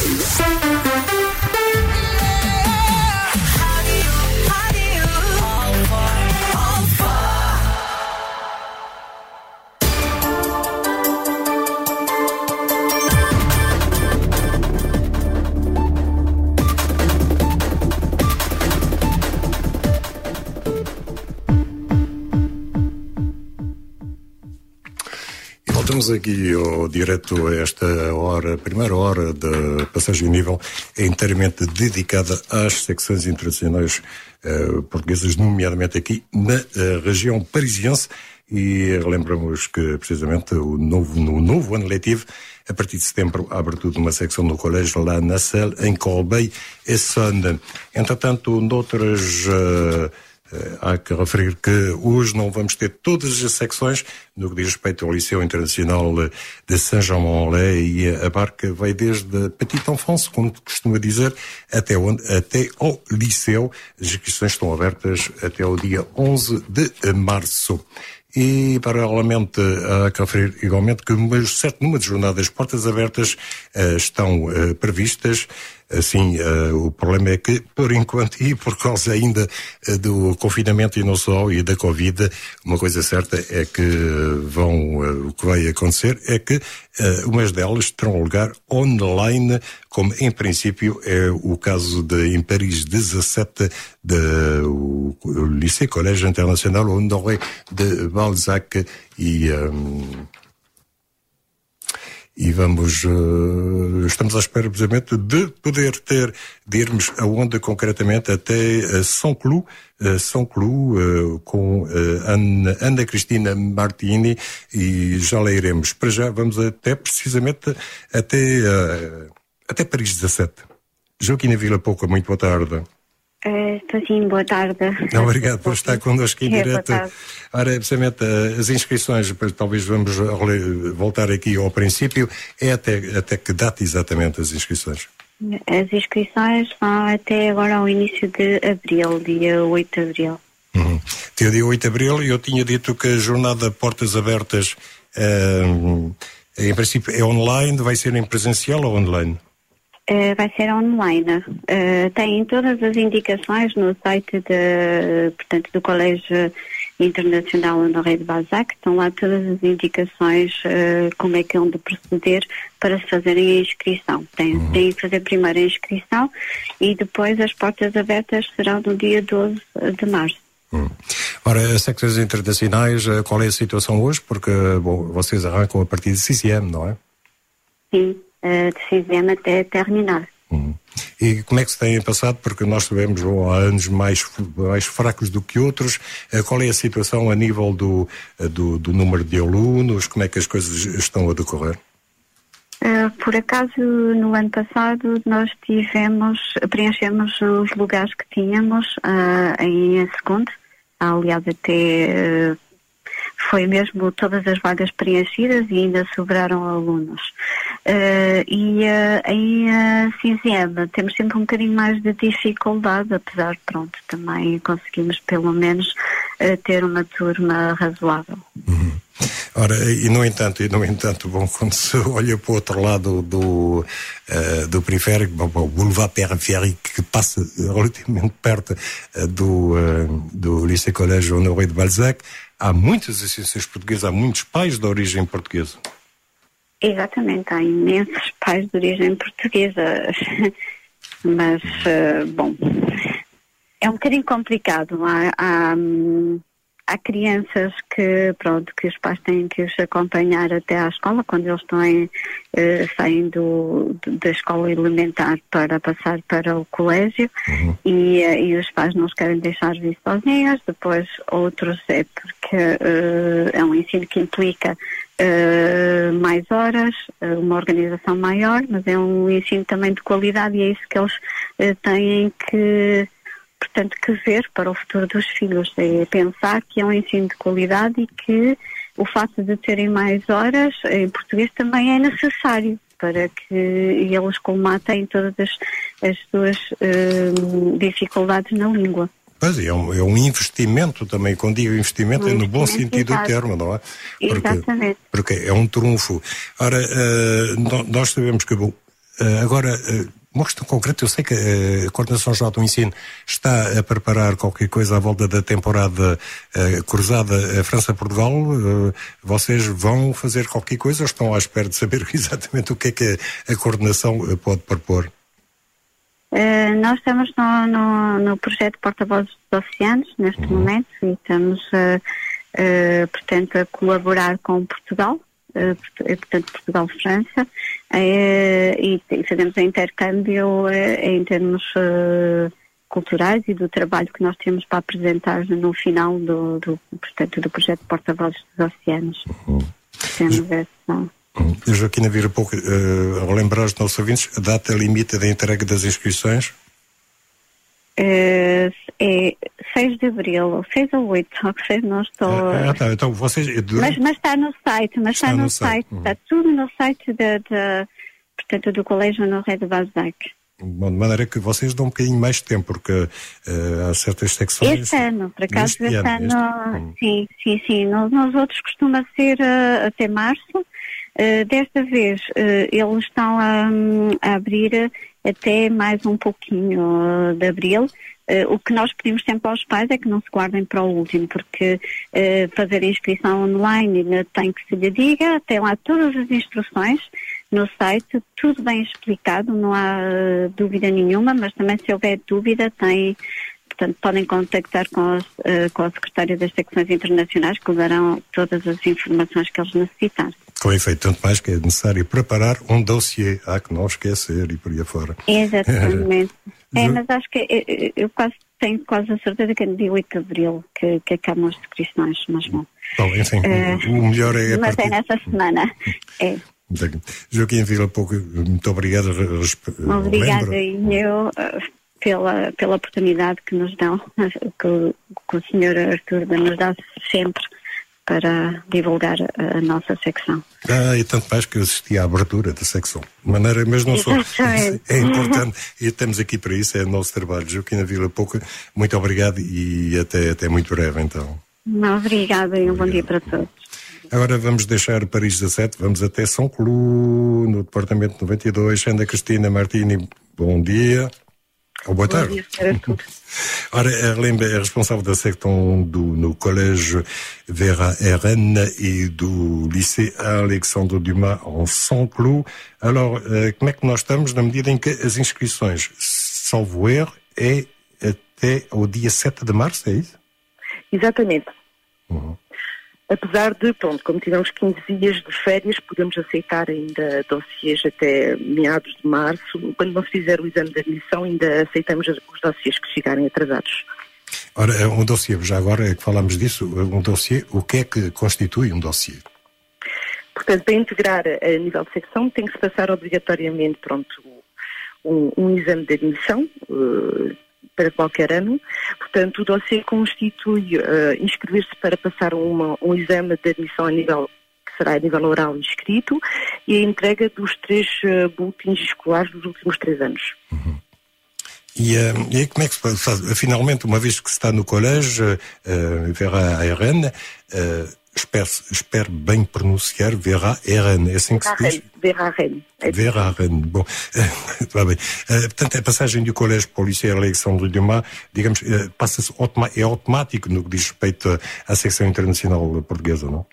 Voltamos aqui ao direto a esta hora, a primeira hora da Passagem a Nível, é inteiramente dedicada às secções internacionais uh, portuguesas, nomeadamente aqui na uh, região parisiense, e lembramos que precisamente o novo, no novo ano letivo, a partir de setembro, a abertura de uma secção no colégio La Nacelle, em Corbeil-Essonnes. Entretanto, noutras... Uh, Uh, há que referir que hoje não vamos ter todas as secções no que diz respeito ao Liceu Internacional de Saint-Germain-en-Laye, e a barca vai desde a Petite Enfance, como costuma dizer, até, onde, até ao Liceu. As inscrições estão abertas até o dia onze de março. E, paralelamente, há que referir igualmente que um certo número de jornadas portas abertas uh, estão uh, previstas. Assim, uh, o problema é que, por enquanto, e por causa ainda uh, do confinamento e não só, e da Covid, uma coisa certa é que vão, uh, o que vai acontecer é que uh, umas delas terão lugar online, como em princípio é o caso de, em Paris dezessete, do Lycée Collège International Honoré de Balzac, e... Um, E vamos, uh, estamos à espera, precisamente, de poder ter, de irmos aonde concretamente, até uh, Saint-Cloud, uh, Saint-Cloud, uh, com uh, Ana, Ana Cristina Martini, e já lá iremos. Para já vamos até, precisamente, até, uh, até Paris dezessete. Joaquina Vila Pouca, muito boa tarde. Uh, estou sim, boa tarde. Obrigado por estar connosco em é, direto. Ora, precisamente, as inscrições, talvez vamos voltar aqui ao princípio, é até, até que data exatamente as inscrições? As inscrições vão até agora ao início de abril, dia oito de abril. Uhum. Dia, dia oito de abril, eu tinha dito que a jornada Portas Abertas, uh, em princípio, é online, vai ser em presencial ou online? Uh, vai ser online. Uh, tem todas as indicações no site de, portanto, do Colégio Internacional Honoré de Balzac. Estão lá todas as indicações, uh, como é que é onde proceder para se fazerem a inscrição. Tem, uhum. tem que fazer primeiro a inscrição e depois as portas abertas serão no dia doze de março. Hum. Ora, as secções internacionais, qual é a situação hoje? Porque, bom, vocês arrancam a partir de C C M, não é? Sim. De fizemos até terminar. Hum. E como é que se tem passado? Porque nós sabemos, bom, há anos mais, mais fracos do que outros. Qual é a situação a nível do, do, do número de alunos? Como é que as coisas estão a decorrer? Uh, por acaso, no ano passado, nós tivemos, preenchemos os lugares que tínhamos uh, em segundo. Aliás, até... Uh, foi mesmo todas as vagas preenchidas e ainda sobraram alunos. Uh, e uh, em uh, C I S E M temos sempre um bocadinho mais de dificuldade, apesar de, pronto, também conseguimos pelo menos uh, ter uma turma razoável. Uhum. Ora, e no entanto, e no entanto, bom, quando se olha para o outro lado do, uh, do periférico, bom, bom, o Boulevard Periférico, que passa relativamente perto uh, do, uh, do Lycée Collège Honoré de Balzac, há muitas associações portuguesas, há muitos pais de origem portuguesa. Exatamente, há imensos pais de origem portuguesa, mas, uh, bom, é um bocadinho complicado. Há, há, há crianças que, pronto, que os pais têm que os acompanhar até à escola, quando eles estão em, uh, saem do, da escola elementar para passar para o colégio, uhum. e, uh, e os pais não os querem deixar vir sozinhos. Depois outros é porque uh, é um ensino que implica Uh, mais horas, uh, uma organização maior, mas é um ensino também de qualidade, e é isso que eles uh, têm que, portanto, que ver para o futuro dos filhos, é pensar que é um ensino de qualidade e que o facto de terem mais horas em português também é necessário para que eles colmatem todas as, as suas uh, dificuldades na língua. Pois é, um, é um investimento também, quando digo investimento, um é no bom sentido do termo, não é? Porque, exatamente. Porque é um trunfo. Ora, uh, nós sabemos que, bom, Uh, agora, uh, uma questão concreta, eu sei que a Coordenação Geral do Ensino está a preparar qualquer coisa à volta da temporada uh, cruzada França-Portugal. Uh, vocês vão fazer qualquer coisa ou estão à espera de saber exatamente o que é que a, a Coordenação pode propor? Uh, nós estamos no, no, no projeto Porta-Vozes dos Oceanos, neste uhum. momento, e estamos, uh, uh, portanto, a colaborar com Portugal. Uh, portanto, Portugal-França, uh, e, e fazemos um intercâmbio uh, em termos uh, culturais e do trabalho que nós temos para apresentar no final do, do, portanto, do projeto Porta-Vozes dos Oceanos. Uhum. Temos essa... Uhum. Joaquina Vieira Pouco, uh, ao lembrar os nossos ouvintes, a data limite da entrega das inscrições? Uh, é seis de abril, seis ou oito, seis não estou... Ah, tá, então vocês... Mas, mas está no site, mas está, está no, no site, site. Uhum. Está tudo no site da, da, portanto, do Colégio Honoré de Balzac. Bom, de maneira que vocês dão um bocadinho mais de tempo, porque uh, há certas secções... Este ano, por acaso, este, este ano, ano este... sim, sim, sim, nos, nos outros costuma ser uh, até março. Uh, desta vez uh, eles estão a, a abrir até mais um pouquinho uh, de abril. Uh, o que nós pedimos sempre aos pais é que não se guardem para o último, porque uh, fazer a inscrição online tem que se lhe diga, tem lá todas as instruções no site, tudo bem explicado, não há uh, dúvida nenhuma, mas também se houver dúvida tem... Portanto, podem contactar com, os, uh, com a Secretária das Secções Internacionais, que lhe darão todas as informações que eles necessitarem. Com efeito, tanto mais que é necessário preparar um dossiê, há que não esquecer e por aí afora. Exatamente. é, mas acho que eu, eu quase tenho quase a certeza que é no dia oito de abril que, que acabam as inscrições, mas bom. Bom, enfim, uh, o melhor é... A mas partir... é nessa semana, é. Joaquim Vieira Pouco, muito obrigado. Obrigada, e eu... Uh, Pela, pela oportunidade que nos dão, que, que o senhor Artur nos dá sempre para divulgar a, a nossa secção. Ah, e tanto mais que eu assisti à abertura da secção. De maneira, mas não sou. É importante e estamos aqui para isso, é o nosso trabalho. Joaquina Vieira Pouco, muito obrigado e até, até muito breve, então. Obrigada e um bom dia para todos. Agora vamos deixar Paris dezassete, vamos até São Clou, no departamento noventa e dois. Ana Cristina Martini, bom dia. Oh, boa tarde. Ora, a Lemba é responsável da secção do, no Colégio Vera Eren e do Lycée Alexandre Dumas em São Clou. Alors, como é que nós estamos na medida em que as inscrições, salvo erro, é até ao dia sete de março, é isso? Exatamente. Uhum. Apesar de, pronto, como tivemos quinze dias de férias, podemos aceitar ainda dossiês até meados de março. Quando não se fizer o exame de admissão, ainda aceitamos os dossiês que chegarem atrasados. Ora, um dossiê, já agora que falamos disso, um dossiê, o que é que constitui um dossiê? Portanto, para integrar a nível de secção, tem que se passar obrigatoriamente, pronto, um, um exame de admissão, uh, para qualquer ano. Portanto, o dossiê constitui uh, inscrever-se para passar uma, um exame de admissão a nível, que será a nível oral e escrito, e a entrega dos três uh, boletins escolares dos últimos três anos. Uhum. E, uh, e aí como é que se faz? Finalmente, uma vez que se está no colégio, uh, Vera Eren, uh, espero, espero bem pronunciar Vera Eren, é assim que se diz? Vera Eren. Vera Eren, bom, está bem. Uh, portanto, a passagem do colégio para o Lycée Alexandre Dumas, digamos, uh, passa-se automa- é automático no que diz respeito à secção internacional portuguesa, não?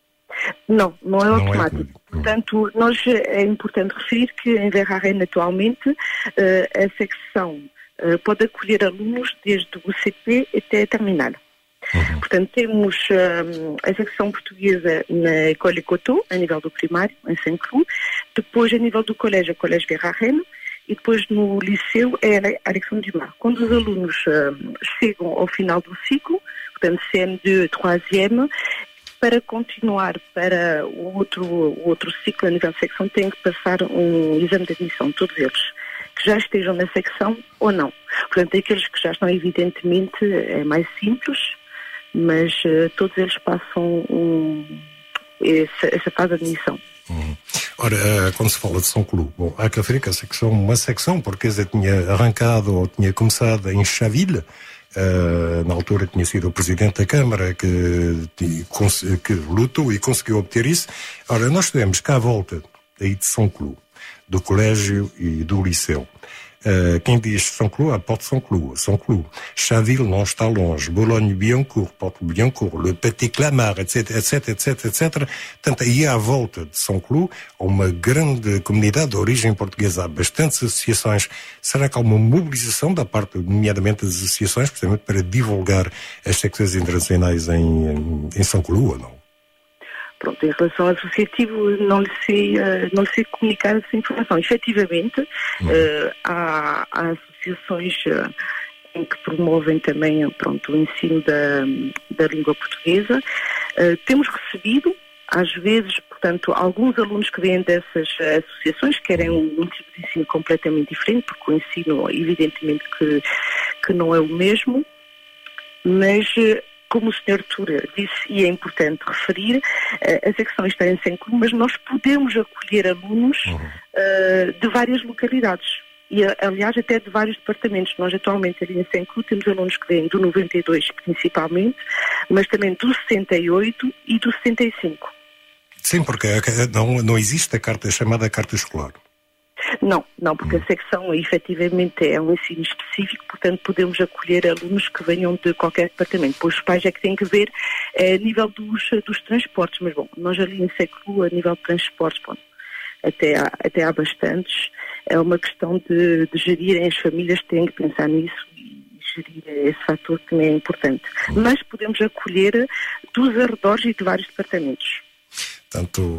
Não, não é não automático. É automático. Portanto, nós, é importante referir que em Vera Eren atualmente uh, a secção uh, pode acolher alunos desde o C P até a terminal. Uhum. Portanto, temos um, a secção portuguesa na École Coteau, a nível do primário, em São Clou, depois a nível do colégio, a Colégio Vera Eren, e depois no liceu é Alexandre Dumas. Quando os alunos um, chegam ao final do ciclo, portanto C M dois, troisième, para continuar para o outro, o outro ciclo a nível de secção, têm que passar um exame de admissão, todos eles, que já estejam na secção ou não. Portanto, aqueles que já estão, evidentemente, é mais simples, mas uh, todos eles passam um, essa, essa fase de admissão. Hum. Ora, uh, quando se fala de São Clou, bom, há que referir que a secção, uma secção portuguesa tinha arrancado ou tinha começado em Chaville, uh, na altura tinha sido o Presidente da Câmara que, que lutou e conseguiu obter isso. Ora, nós tivemos cá à volta aí de São Clou do colégio e do liceu. Uh, quem diz Saint-Cloud, aporte Saint-Cloud. Saint-Cloud. Chaville não está longe. Boulogne-Billancourt, Porto-Billancourt, Le Petit-Clamart, etc, etc, etc, etc. Portanto, aí à volta de Saint-Cloud, há uma grande comunidade de origem portuguesa. Há bastantes associações. Será que há uma mobilização da parte, nomeadamente das associações, precisamente para divulgar as secções internacionais em, em, em Saint-Cloud ou não? Pronto, em relação ao associativo, não lhe sei, uh, não lhe sei comunicar essa informação. Efetivamente, uh, há, há associações uh, em que promovem também, pronto, o ensino da, da língua portuguesa. Uh, temos recebido, às vezes, portanto, alguns alunos que vêm dessas associações querem um, um tipo de ensino completamente diferente, porque o ensino, evidentemente, que, que não é o mesmo, mas... Uh, como o senhor Tura disse, e é importante referir, a secção está em Saint-Cloud, mas nós podemos acolher alunos uhum. uh, de várias localidades. E, aliás, até de vários departamentos. Nós, atualmente, ali em Saint-Cloud, temos alunos que vêm do noventa e dois, principalmente, mas também do sessenta e oito e do sessenta e cinco. Sim, porque não, não existe a carta, a chamada carta escolar. Não, não, porque a secção efetivamente é um ensino específico, portanto podemos acolher alunos que venham de qualquer departamento. Pois os pais é que têm que ver é, a nível dos, dos transportes, mas bom, nós ali em Saint-Cloud, a nível de transportes, bom, até, há, até há bastantes, é uma questão de, de gerir, as famílias têm que pensar nisso e gerir esse fator que também é importante. Mas podemos acolher dos arredores e de vários departamentos. Portanto,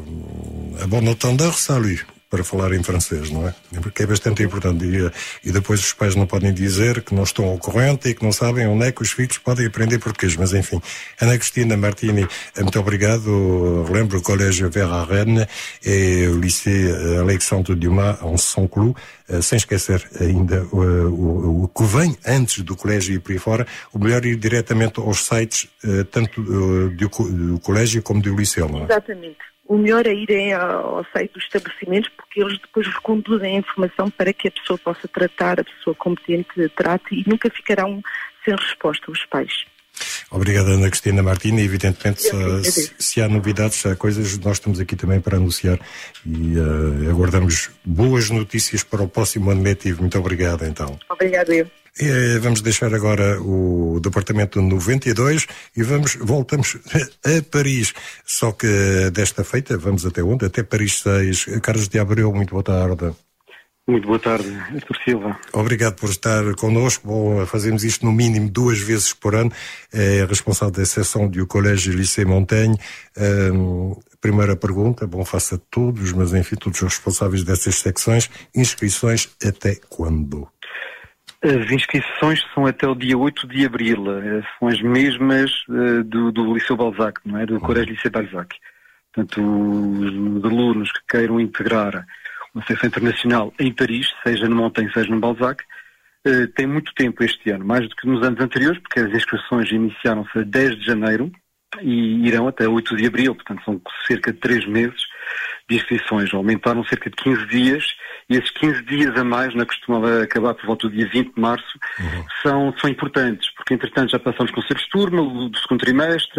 a bon entendeur, salut, para falar em francês, não é? Porque é bastante importante. E, e depois os pais não podem dizer que não estão ao corrente e que não sabem onde é que os filhos podem aprender português. Mas, enfim, Ana Cristina Martini, muito obrigado. Relembro o Colégio Vera Rennes e o Liceu Alexandre Dumas, em Saint-Cloud. Sem esquecer ainda o, o, o que vem antes do colégio e por aí fora, o melhor é ir diretamente aos sites, tanto do, do colégio como do liceu, não é? Exatamente. O melhor é irem ao site dos estabelecimentos, porque eles depois reconduzem a informação para que a pessoa possa tratar, a pessoa competente trate, e nunca ficarão sem resposta os pais. Obrigado, Ana Cristina Martini. Evidentemente, se, se há novidades, se há coisas, nós estamos aqui também para anunciar e uh, aguardamos boas notícias para o próximo ano letivo. Muito obrigado, então. Obrigado, eu. E, vamos deixar agora o departamento noventa e dois e vamos, voltamos a Paris. Só que desta feita, vamos até onde? Até Paris seis. Carlos de Abreu, muito boa tarde. Muito boa tarde, Artur Silva. Obrigado por estar connosco. Bom, fazemos isto no mínimo duas vezes por ano. É responsável da seção do Colégio Lycée Montaigne. Um, primeira pergunta, bom, faço a todos, mas enfim, todos os responsáveis dessas secções. Inscrições até quando? As inscrições são até o dia oito de abril. São as mesmas uh, do, do Liceu Balzac, não é? Do Colégio Lycée Balzac. Portanto, os, os alunos que queiram integrar uma secção internacional em Paris, seja no Montaigne, seja no Balzac, uh, tem muito tempo este ano, mais do que nos anos anteriores, porque as inscrições iniciaram-se a dez de janeiro e irão até oito de abril, portanto são cerca de três meses de inscrições. Aumentaram cerca de quinze dias, e esses quinze dias a mais, na costumava acabar por volta do dia vinte de março, uhum. são, são importantes, porque entretanto já passamos com o conselhos de turma, do segundo trimestre,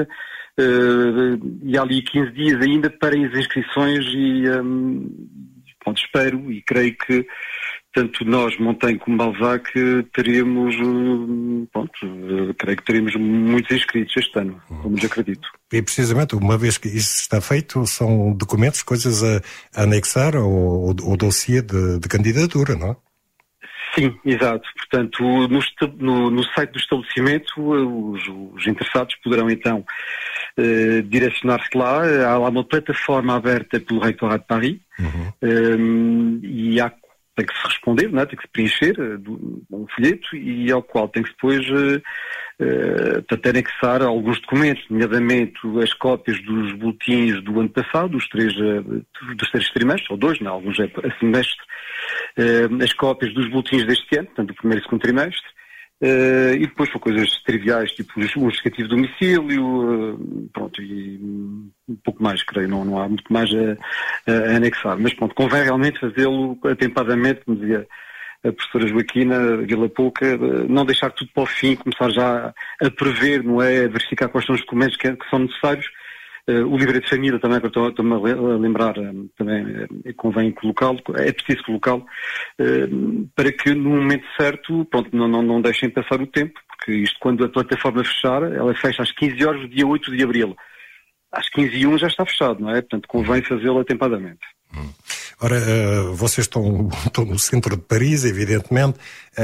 uh, e há ali quinze dias ainda para as inscrições e... Um, Pronto, espero e creio que tanto nós, Montaigne como Balzac, teremos, pronto, creio que teremos muitos inscritos este ano, como já acredito. E precisamente, uma vez que isso está feito, são documentos, coisas a, a anexar ao, ao, ao dossiê de, de candidatura, não é? Sim, exato. Portanto, no, no, no site do estabelecimento, os, os interessados poderão então eh, direcionar-se lá. Há lá uma plataforma aberta pelo Rectorat de Paris, uhum. um, e há, tem que se responder, não é? Tem que se preencher uh, um folheto, e ao qual tem que depois uh, uh, anexar alguns documentos, nomeadamente as cópias dos boletins do ano passado, dos três, uh, dos três trimestres, ou dois, não, alguns é a semestre, uh, as cópias dos boletins deste ano, portanto do primeiro e segundo trimestre, uh, e depois são coisas triviais, tipo um justificativo de domicílio, uh, pronto, e um pouco mais, creio, não, não há muito mais a, a anexar, mas pronto, convém realmente fazê-lo atempadamente, como dizia a professora Joaquina Vila Pouca, não deixar tudo para o fim, começar já a prever, não é, a verificar quais são os documentos que, que são necessários, Uh, o livret de família também, que eu estou-me a lembrar, uh, também uh, convém colocá-lo, é preciso colocá-lo, uh, para que no momento certo, pronto, não, não, não deixem passar o tempo, porque isto quando a plataforma fechar, ela fecha às quinze horas do dia oito de abril. Às quinze e um já está fechado, não é? Portanto, convém fazê-lo atempadamente. Hum. Ora, uh, vocês estão, estão no centro de Paris, evidentemente,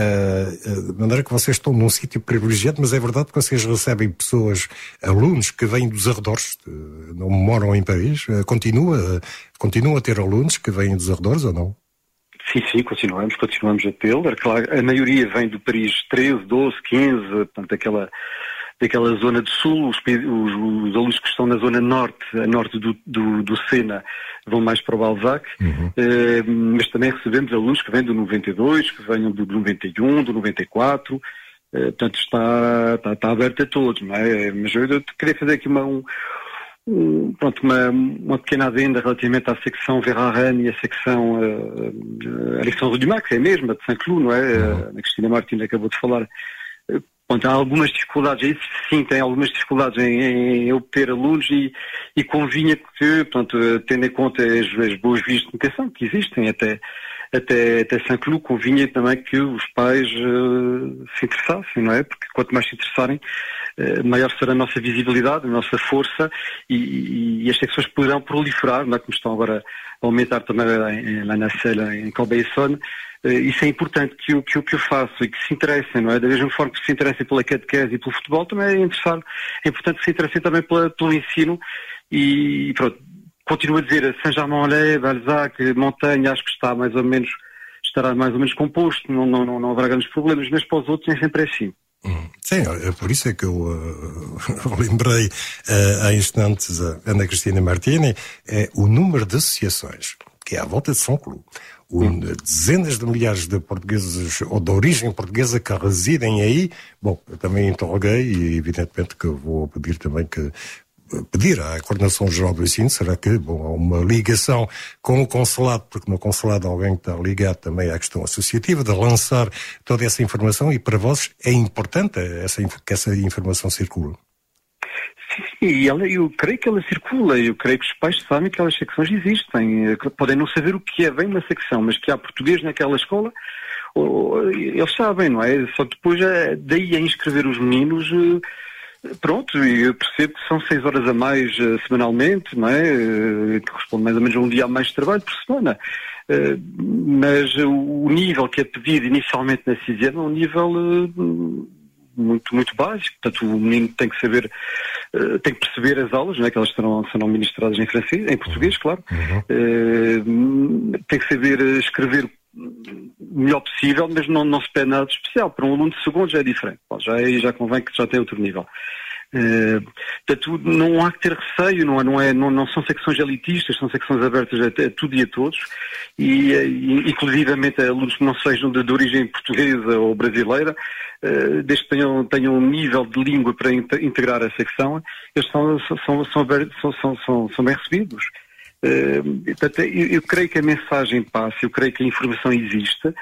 uh, uh, de maneira que vocês estão num sítio privilegiado, mas é verdade que vocês recebem pessoas, alunos que vêm dos arredores, uh, não moram em Paris, uh, continua, uh, continua a ter alunos que vêm dos arredores ou não? Sim, sim, continuamos, continuamos a tê-lo. É claro, a maioria vem do Paris treze, doze, quinze, portanto, aquela... daquela zona do sul, os, os, os alunos que estão na zona norte, a norte do, do, do Sena, vão mais para o Balzac, uhum. eh, mas também recebemos alunos que vêm do noventa e dois, que venham do noventa e um, do noventa e quatro, eh, portanto está, está, está aberto a todos, não é? Mas eu, eu queria fazer aqui uma, um, um, pronto, uma, uma pequena adenda relativamente à secção Verhaeren e à secção uh, Alexandre Dumas, que é a mesma, de Saint-Cloud, não é? Uhum. A Cristina Martins acabou de falar. Bom, há algumas dificuldades, aí sim, tem algumas dificuldades em, em obter alunos e, e convinha que, portanto, tendo em conta as, as boas vias de comunicação que existem até, até, até Saint-Cloud, convinha também que os pais uh, se interessassem, não é? Porque quanto mais se interessarem, uh, maior será a nossa visibilidade, a nossa força e, e, e as secções poderão proliferar, não é? Como estão agora a aumentar também em, lá na Selle, em Corbeil-Essonnes. Uh, isso é importante que o que, que eu faço e que se interessem, não é? Da mesma forma que se interessem pela catequese e pelo futebol, também é interessante, é importante que se interessem também pela, pelo ensino e pronto, continuo a dizer, Saint-Germain-en-Laye, Balzac, Montaigne, acho que está mais ou menos, estará mais ou menos composto, não, não, não, não haverá grandes problemas, mas para os outros é sempre assim. Hum, sim, é por isso é que eu uh, lembrei uh, há instantes a Ana Cristina Martini, é o número de associações que é à volta de Saint-Cloud. Um, dezenas de milhares de portugueses ou de origem portuguesa que residem aí. Bom, eu também interroguei e evidentemente que eu vou pedir também que pedir à Coordenação Geral do Ensino, será que, bom, há uma ligação com o consulado, porque no consulado alguém está ligado também à questão associativa, de lançar toda essa informação e para vós é importante essa, que essa informação circule? Sim, e ela, eu creio que ela circula, eu creio que os pais sabem que aquelas secções existem, podem não saber o que é bem uma secção, mas que há português naquela escola, eles sabem, não é? Só depois, daí a inscrever os meninos, pronto, eu percebo que são seis horas a mais semanalmente, não é? Que corresponde mais ou menos a um dia a mais de trabalho por semana. Mas o nível que é pedido inicialmente na CISIAM é um nível muito, muito básico, portanto o menino tem que saber, uh, tem que perceber as aulas, não é? Que elas serão, serão ministradas em francês, em português, claro, uhum. uh, tem que saber escrever o melhor possível, mas não, não se pede nada de especial. Para um aluno de segundo já é diferente, Bom, já, é, já convém que já tem outro nível. Uh, portanto, não há que ter receio, não, é, não, é, não, não são secções elitistas, são secções abertas a, a tudo e a todos, e, e inclusivamente a alunos que não sejam de, de origem portuguesa ou brasileira, uh, desde que tenham, tenham um nível de língua para integrar a secção, eles são, são, são, abertos, são, são, são, são bem recebidos. Uh, portanto, eu, eu creio que a mensagem passa, eu creio que a informação existe,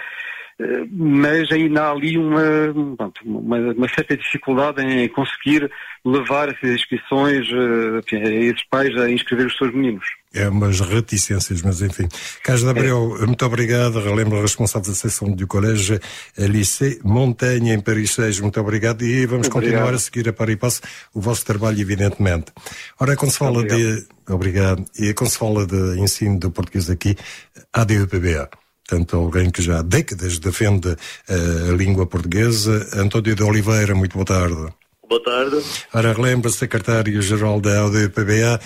mas ainda há ali uma, uma, uma certa dificuldade em conseguir levar essas inscrições, enfim, a esses pais a inscrever os seus meninos. É umas reticências, mas enfim. Carlos de Abreu, é. Muito obrigado. Relembro a responsável da seção do Colégio Lycée Montaigne em Paris seis. Muito obrigado e vamos muito continuar obrigado. A seguir a par e passo o vosso trabalho, evidentemente. Ora, quando se fala obrigado. de... Obrigado. E quando se fala de ensino do português aqui, A D U P B A. Portanto, alguém que já há décadas defende uh, a língua portuguesa. António de Oliveira, muito boa tarde. Boa tarde. Ora, relembra, secretário-geral da A D U P B A,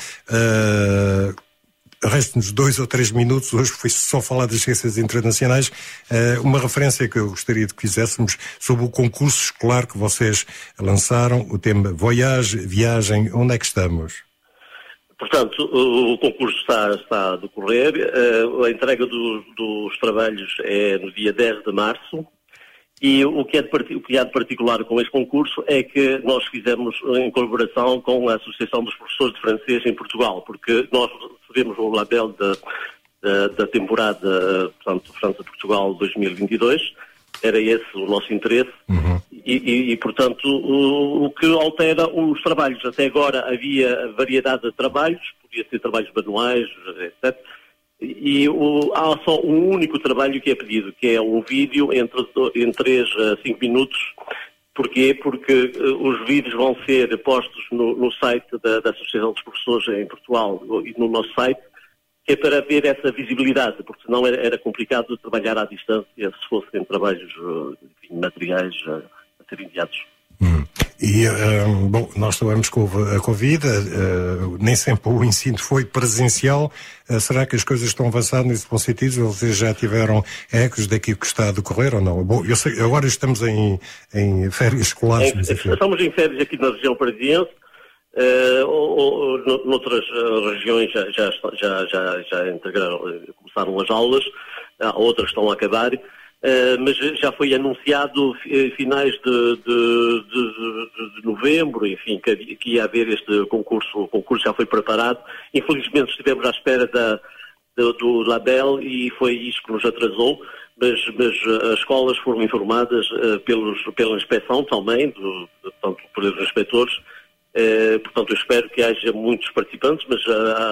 uh, resta-nos dois ou três minutos, hoje foi só falar das ciências internacionais, uh, uma referência que eu gostaria de que fizéssemos sobre o concurso escolar que vocês lançaram, o tema Voyage, Viagem, onde é que estamos? Portanto, o concurso está, está a decorrer, a entrega do, dos trabalhos é no dia dez de março e o que, é de, o que há de particular com este concurso é que nós fizemos em colaboração com a Associação dos Professores de Francês em Portugal, porque nós recebemos o label da, da, da temporada, portanto, França-Portugal dois mil e vinte e dois, Era esse o nosso interesse. Uhum. E, e, e, portanto, o, o que altera os trabalhos. Até agora havia variedade de trabalhos, podia ser trabalhos manuais, etcétera. E o, há só um único trabalho que é pedido, que é um vídeo entre, entre três a cinco minutos. Porquê? Porque uh, os vídeos vão ser postos no, no site da, da Associação dos Professores em Portugal e no nosso site, que é para ver essa visibilidade, porque senão era, era complicado de trabalhar à distância se fossem trabalhos, enfim, materiais a, a ser enviados. Hum. E, uh, bom, nós sabemos que houve a Covid, uh, nem sempre o ensino foi presencial. Uh, será que as coisas estão avançando nesse bom sentido? Vocês já tiveram ecos daquilo que está a decorrer ou não? Bom, eu sei, agora estamos em, em férias escolares. Em, estamos em férias aqui na região parisiense. Uh, ou, ou, noutras uh, regiões já, já, já, já, já integraram, começaram as aulas, há outras estão a acabar, uh, mas já foi anunciado uh, finais de, de, de, de novembro, enfim, que, que ia haver este concurso, o concurso já foi preparado. Infelizmente estivemos à espera da, do, do Label e foi isso que nos atrasou, mas, mas as escolas foram informadas uh, pelos, pela inspeção também, do, tanto pelos inspetores. Uh, portanto, eu espero que haja muitos participantes, mas uh,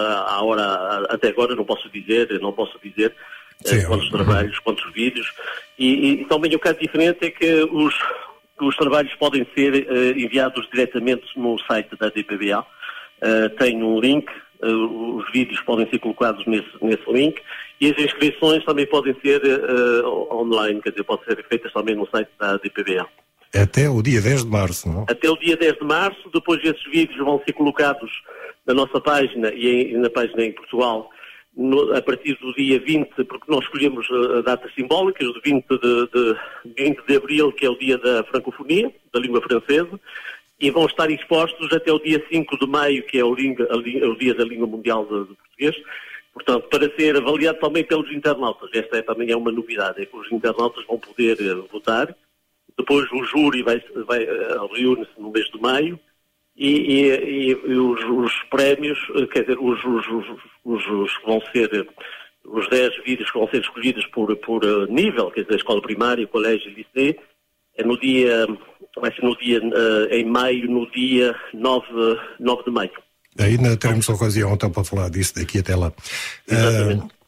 à hora, até agora não posso dizer, não posso dizer uh, quantos trabalhos, quantos vídeos. E, e também o caso diferente é que os, os trabalhos podem ser uh, enviados diretamente no site da D P B A. Uh, tem um link, uh, os vídeos podem ser colocados nesse, nesse link e as inscrições também podem ser uh, online, quer dizer, podem ser feitas também no site da D P B A. Até o dia dez de março, não? Até o dia dez de março, depois esses vídeos vão ser colocados na nossa página e em, na página em Portugal no, a partir do dia vinte, porque nós escolhemos a data simbólica, de vinte de, de, vinte de abril, que é o dia da francofonia, da língua francesa, e vão estar expostos até o dia cinco de maio, que é o, língua, o dia da língua mundial de, de português. Portanto, para ser avaliado também pelos internautas. Esta é, também é uma novidade, é que os internautas vão poder uh, votar. Depois o júri vai, vai, uh, reúne-se no mês de maio e, e, e os, os prémios, quer dizer, os, os, os, os vão ser, os dez vídeos que vão ser escolhidos por, por uh, nível, quer dizer, escola primária, colégio e liceu, é no dia, vai ser no dia, uh, em maio, no dia nove de maio. Ainda teremos ocasião então para falar disso daqui até lá. Exatamente. Uh,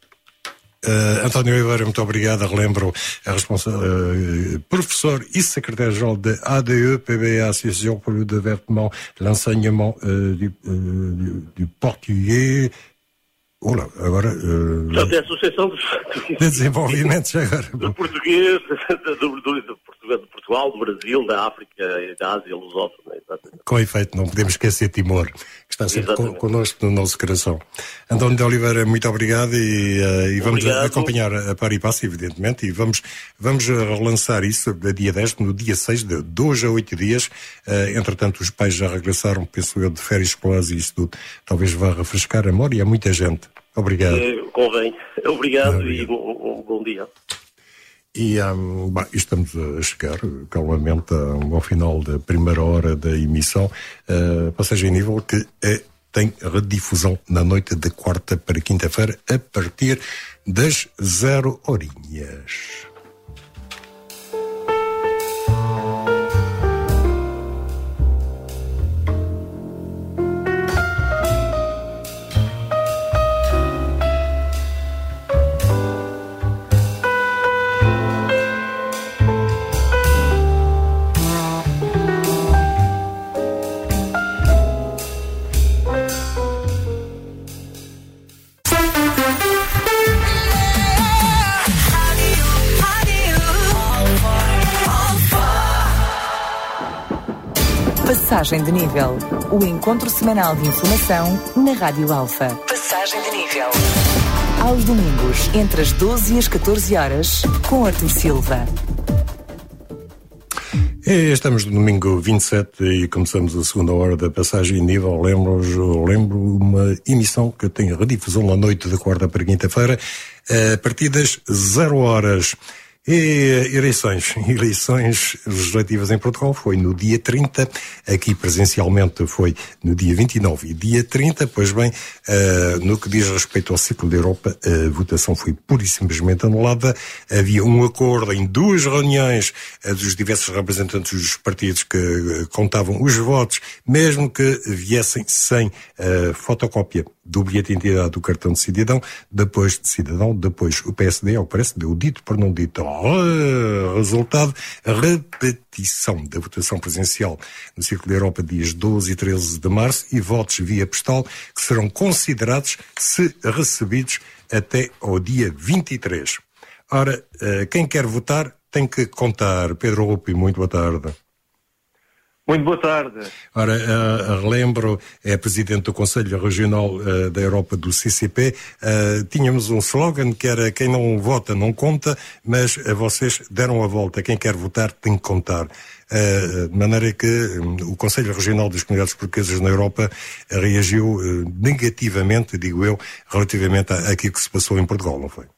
Uh, António Oliveira, muito obrigado. Relembro a responsável, uh, professor e secrétaire-geral da A D E P B A, Association pour le développement, l'enseignement uh, du, uh, du, du português. Olá, agora. Uh, Portanto, é a Associação de, de Desenvolvimento, já agora. Do português, do, do, do, do Portugal, do Brasil, da África, da Ásia, lusófona. Com efeito, não podemos esquecer Timor, que está sempre con, connosco no nosso coração. António de Oliveira, muito obrigado e, uh, e vamos a, acompanhar a par e passo, evidentemente, e vamos, vamos relançar isso no dia dez, no dia seis, de dois a oito dias. Uh, entretanto, os pais já regressaram, penso eu, de férias escolares e isso tudo talvez vá refrescar a memória a muita gente. Obrigado. É, convém. Obrigado, Obrigado. e um, um bom dia. E um, bom, estamos a chegar calmamente ao final da primeira hora da emissão. Uh, Passagem em Nível, que é, tem redifusão na noite de quarta para quinta-feira a partir das zero horinhas. Passagem de Nível, o encontro semanal de informação na Rádio Alfa. Passagem de Nível. Aos domingos, entre as doze e as catorze horas, com Artur Silva. E estamos no domingo vinte e sete e começamos a segunda hora da Passagem de Nível. Lembro, lembro uma emissão que tem redifusão na noite de quarta para quinta-feira, a partir das zero horas. E eleições, eleições legislativas em Portugal foi no dia trinta, aqui presencialmente foi no dia vinte e nove e dia trinta, pois bem, uh, no que diz respeito ao ciclo da Europa, a votação foi pura e simplesmente anulada. Havia um acordo em duas reuniões uh, dos diversos representantes dos partidos que uh, contavam os votos, mesmo que viessem sem uh, fotocópia do bilhete de identidade do cartão de cidadão, depois de cidadão, depois o P S D, ao que parece, deu dito por não dito. Resultado, repetição da votação presencial no Círculo da Europa dias doze e treze de março e votos via postal que serão considerados se recebidos até ao dia vinte e três. Ora, quem quer votar tem que contar. Pedro Rupi, muito boa tarde. Muito boa tarde. Ora, uh, relembro, é Presidente do Conselho Regional uh, da Europa do C C P. Uh, tínhamos um slogan que era quem não vota não conta, mas uh, vocês deram a volta. Quem quer votar tem que contar. Uh, de maneira que um, o Conselho Regional das Comunidades Portuguesas na Europa uh, reagiu uh, negativamente, digo eu, relativamente à, àquilo que se passou em Portugal, não foi?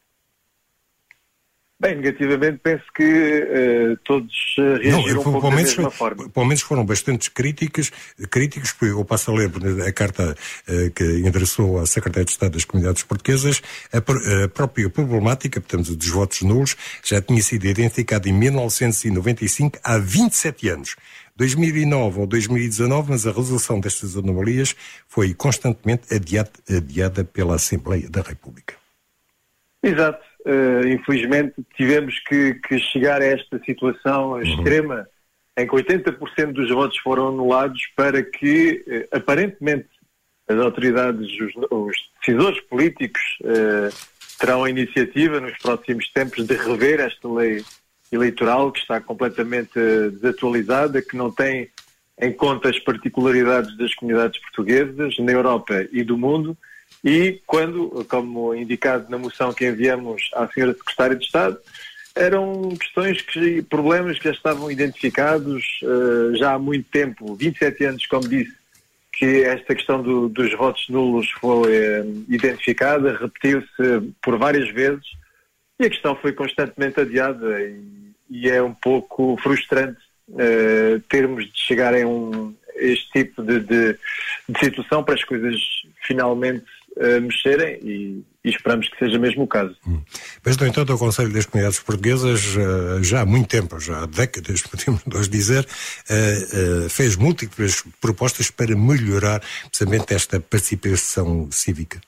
Bem, negativamente penso que uh, todos uh, reagiram não, um pouco da mesma forma. Pelo menos foram bastante críticas, críticos, porque eu passo a ler a carta uh, que endereçou à Secretária de Estado das Comunidades Portuguesas, a, a própria problemática, portanto, dos votos nulos, já tinha sido identificada em mil novecentos e noventa e cinco, há vinte e sete anos. dois mil e nove ou dois mil e dezanove, mas a resolução destas anomalias foi constantemente adiada, adiada pela Assembleia da República. Exato. Uh, infelizmente tivemos que, que chegar a esta situação uhum. extrema em que oitenta por cento dos votos foram anulados para que, uh, aparentemente, as autoridades, os, os decisores políticos uh, terão a iniciativa nos próximos tempos de rever esta lei eleitoral que está completamente uh, desatualizada, que não tem em conta as particularidades das comunidades portuguesas na Europa e do mundo. E quando, como indicado na moção que enviamos à senhora Secretária de Estado, eram questões, que, problemas que já estavam identificados uh, já há muito tempo, vinte e sete anos, como disse, que esta questão do, dos votos nulos foi uh, identificada, repetiu-se por várias vezes e a questão foi constantemente adiada e, e é um pouco frustrante uh, termos de chegar a um, este tipo de, de, de situação para as coisas finalmente Uh, mexerem e, e esperamos que seja mesmo o caso. Hum. Mas, no entanto, o Conselho das Comunidades Portuguesas, uh, já há muito tempo, já há décadas, podemos nós dizer, uh, uh, fez múltiplas propostas para melhorar precisamente esta participação cívica.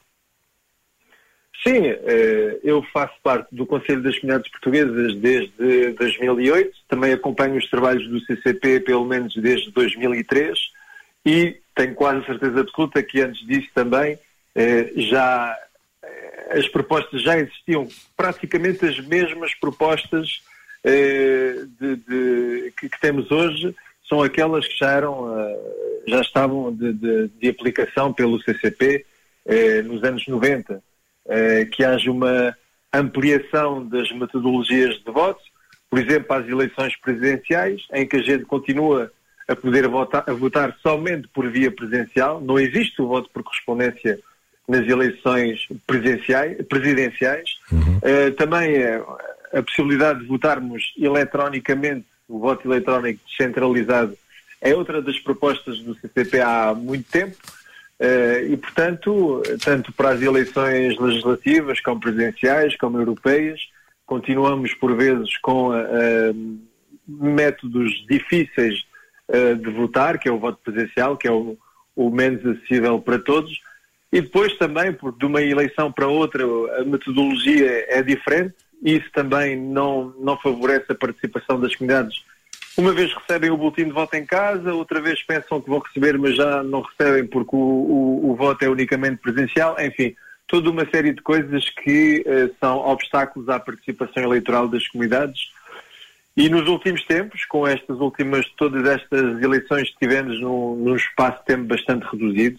Sim, uh, eu faço parte do Conselho das Comunidades Portuguesas desde dois mil e oito, também acompanho os trabalhos do C C P pelo menos desde dois mil e três e tenho quase a certeza absoluta que antes disso também já as propostas já existiam, praticamente as mesmas propostas de, de, que, que temos hoje são aquelas que já eram já estavam de, de, de aplicação pelo C C P nos anos noventa, que haja uma ampliação das metodologias de voto, por exemplo, às eleições presidenciais, em que a gente continua a poder votar, a votar somente por via presencial, não existe o voto por correspondência nas eleições presidenciais, presidenciais. Uhum. Uh, também uh, a possibilidade de votarmos eletronicamente, o voto eletrónico descentralizado, é outra das propostas do C C P há muito tempo uh, e, portanto, tanto para as eleições legislativas, como presidenciais, como europeias, continuamos por vezes com uh, métodos difíceis uh, de votar, que é o voto presencial, que é o, o menos acessível para todos. E depois também, porque de uma eleição para outra a metodologia é diferente e isso também não, não favorece a participação das comunidades. Uma vez recebem o boletim de voto em casa, outra vez pensam que vão receber, mas já não recebem porque o, o, o voto é unicamente presencial. Enfim, toda uma série de coisas que uh, são obstáculos à participação eleitoral das comunidades. E nos últimos tempos, com estas últimas, todas estas eleições que tivemos num, num espaço de tempo bastante reduzido,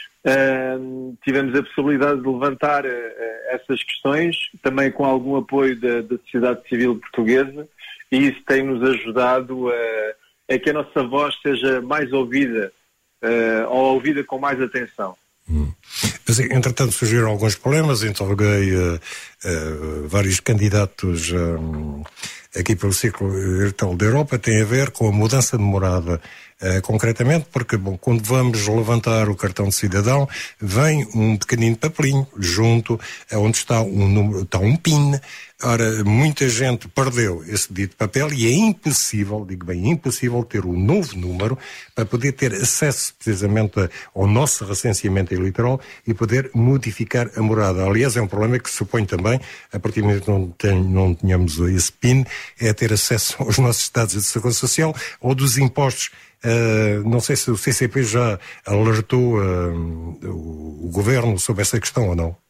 Uh, tivemos a possibilidade de levantar uh, essas questões, também com algum apoio da, da sociedade civil portuguesa, e isso tem-nos ajudado uh, a que a nossa voz seja mais ouvida, uh, ou ouvida com mais atenção. Hum. Mas, entretanto, surgiram alguns problemas, interroguei uh, uh, vários candidatos um, aqui pelo Círculo Eleitoral da Europa, tem a ver com a mudança de morada. Uh, concretamente, porque, bom, quando vamos levantar o cartão de cidadão, vem um pequenino papelinho junto a onde está um, número, está um PIN. Ora, muita gente perdeu esse dito papel e é impossível, digo bem, impossível ter um novo número para poder ter acesso precisamente ao nosso recenseamento eleitoral e poder modificar a morada. Aliás, é um problema que se supõe também, a partir do momento que não, tem, não tenhamos esse PIN, é ter acesso aos nossos estados de segurança social ou dos impostos. Uh, não sei se o C C P já alertou uh, o, o governo sobre essa questão ou não.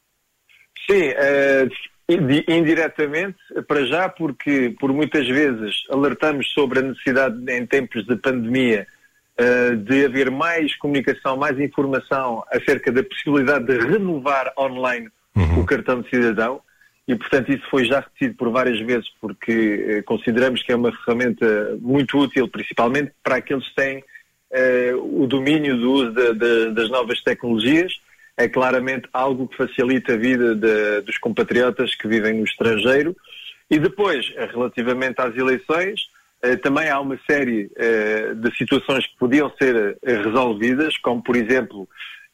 Sim, uh, indiretamente, para já, porque por muitas vezes alertamos sobre a necessidade em tempos de pandemia uh, de haver mais comunicação, mais informação acerca da possibilidade de renovar online uhum. o cartão de cidadão. E, portanto, isso foi já repetido por várias vezes porque eh, consideramos que é uma ferramenta muito útil, principalmente para aqueles que têm eh, o domínio do uso de, de, das novas tecnologias. É claramente algo que facilita a vida de, dos compatriotas que vivem no estrangeiro. E depois, relativamente às eleições, eh, também há uma série eh, de situações que podiam ser eh, resolvidas, como, por exemplo...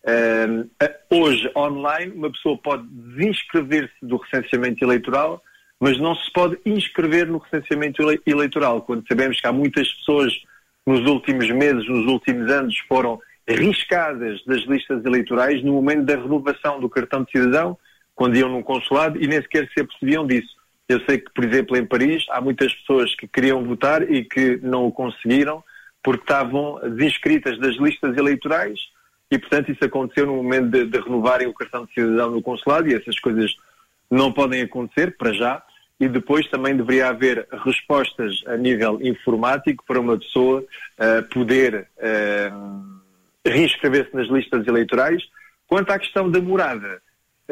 Uh, hoje, online, uma pessoa pode desinscrever-se do recenseamento eleitoral, mas não se pode inscrever no recenseamento ele- eleitoral, quando sabemos que há muitas pessoas nos últimos meses, nos últimos anos, foram riscadas das listas eleitorais no momento da renovação do cartão de cidadão, quando iam num consulado e nem sequer se apercebiam disso. Eu sei que, por exemplo, em Paris, há muitas pessoas que queriam votar e que não o conseguiram porque estavam desinscritas das listas eleitorais. E, portanto, isso aconteceu no momento de, de renovarem o cartão de cidadão no consulado e essas coisas não podem acontecer, para já. E depois também deveria haver respostas a nível informático para uma pessoa uh, poder uh, reinscrever-se nas listas eleitorais. Quanto à questão da morada,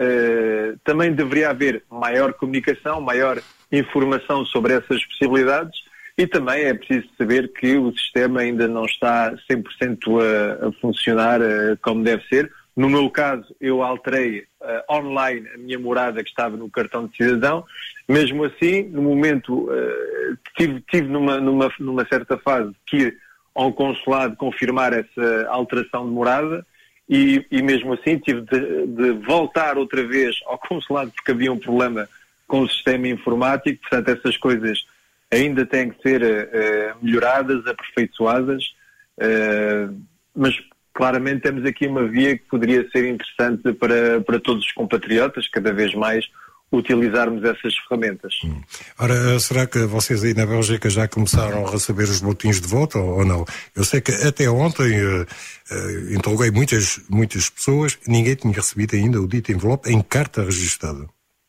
uh, também deveria haver maior comunicação, maior informação sobre essas possibilidades. E também é preciso saber que o sistema ainda não está cem por cento a, a funcionar uh, como deve ser. No meu caso, eu alterei uh, online a minha morada que estava no cartão de cidadão. Mesmo assim, no momento, uh, tive, tive numa, numa, numa certa fase que ir ao consulado confirmar essa alteração de morada e, e mesmo assim tive de, de voltar outra vez ao consulado porque havia um problema com o sistema informático. Portanto, essas coisas ainda têm que ser uh, melhoradas, aperfeiçoadas, uh, mas claramente temos aqui uma via que poderia ser interessante para, para todos os compatriotas, cada vez mais utilizarmos essas ferramentas. Hum. Ora, será que vocês aí na Bélgica já começaram a receber os boletins de voto ou não? Eu sei que até ontem uh, uh, interroguei muitas, muitas pessoas, ninguém tinha recebido ainda o dito envelope em carta registada.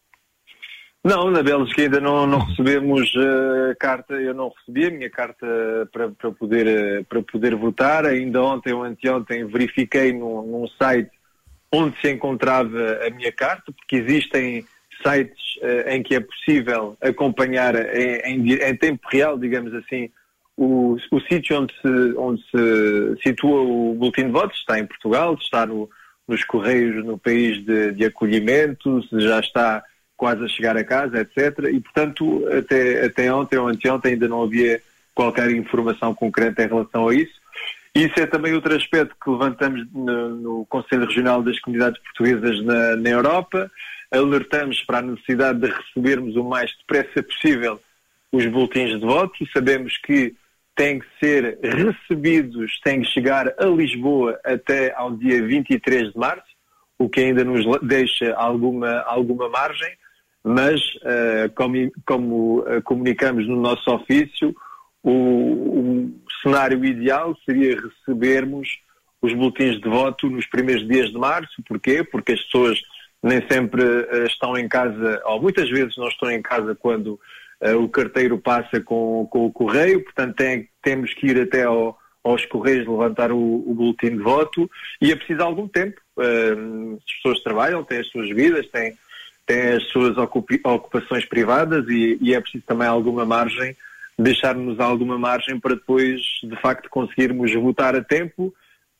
Não, na Bélgica ainda não, não recebemos a uh, carta, eu não recebi a minha carta para, para, poder, uh, para poder votar. Ainda ontem ou anteontem verifiquei num, num site onde se encontrava a minha carta, porque existem sites uh, em que é possível acompanhar em, em, em tempo real, digamos assim, o, o sítio onde se, onde se situa o boletim de votos. Está em Portugal, está no, nos Correios no país de, de acolhimento, já está quase a chegar a casa, etcétera. E, portanto, até, até ontem ou anteontem ainda não havia qualquer informação concreta em relação a isso. Isso é também outro aspecto que levantamos no, no Conselho Regional das Comunidades Portuguesas na, na Europa. Alertamos para a necessidade de recebermos o mais depressa possível os boletins de voto. Sabemos que têm que ser recebidos, têm que chegar a Lisboa até ao dia vinte e três de março, o que ainda nos deixa alguma, alguma margem. Mas, uh, como, como uh, comunicamos no nosso ofício, o, o cenário ideal seria recebermos os boletins de voto nos primeiros dias de março. Porquê? Porque as pessoas nem sempre uh, estão em casa, ou muitas vezes não estão em casa quando uh, o carteiro passa com, com o correio. Portanto, tem, temos que ir até ao, aos correios levantar o, o boletim de voto e é preciso algum tempo. Uh, as pessoas trabalham, têm as suas vidas, têm têm as suas ocupações privadas e, e é preciso também alguma margem, deixar-nos alguma margem para depois, de facto, conseguirmos votar a tempo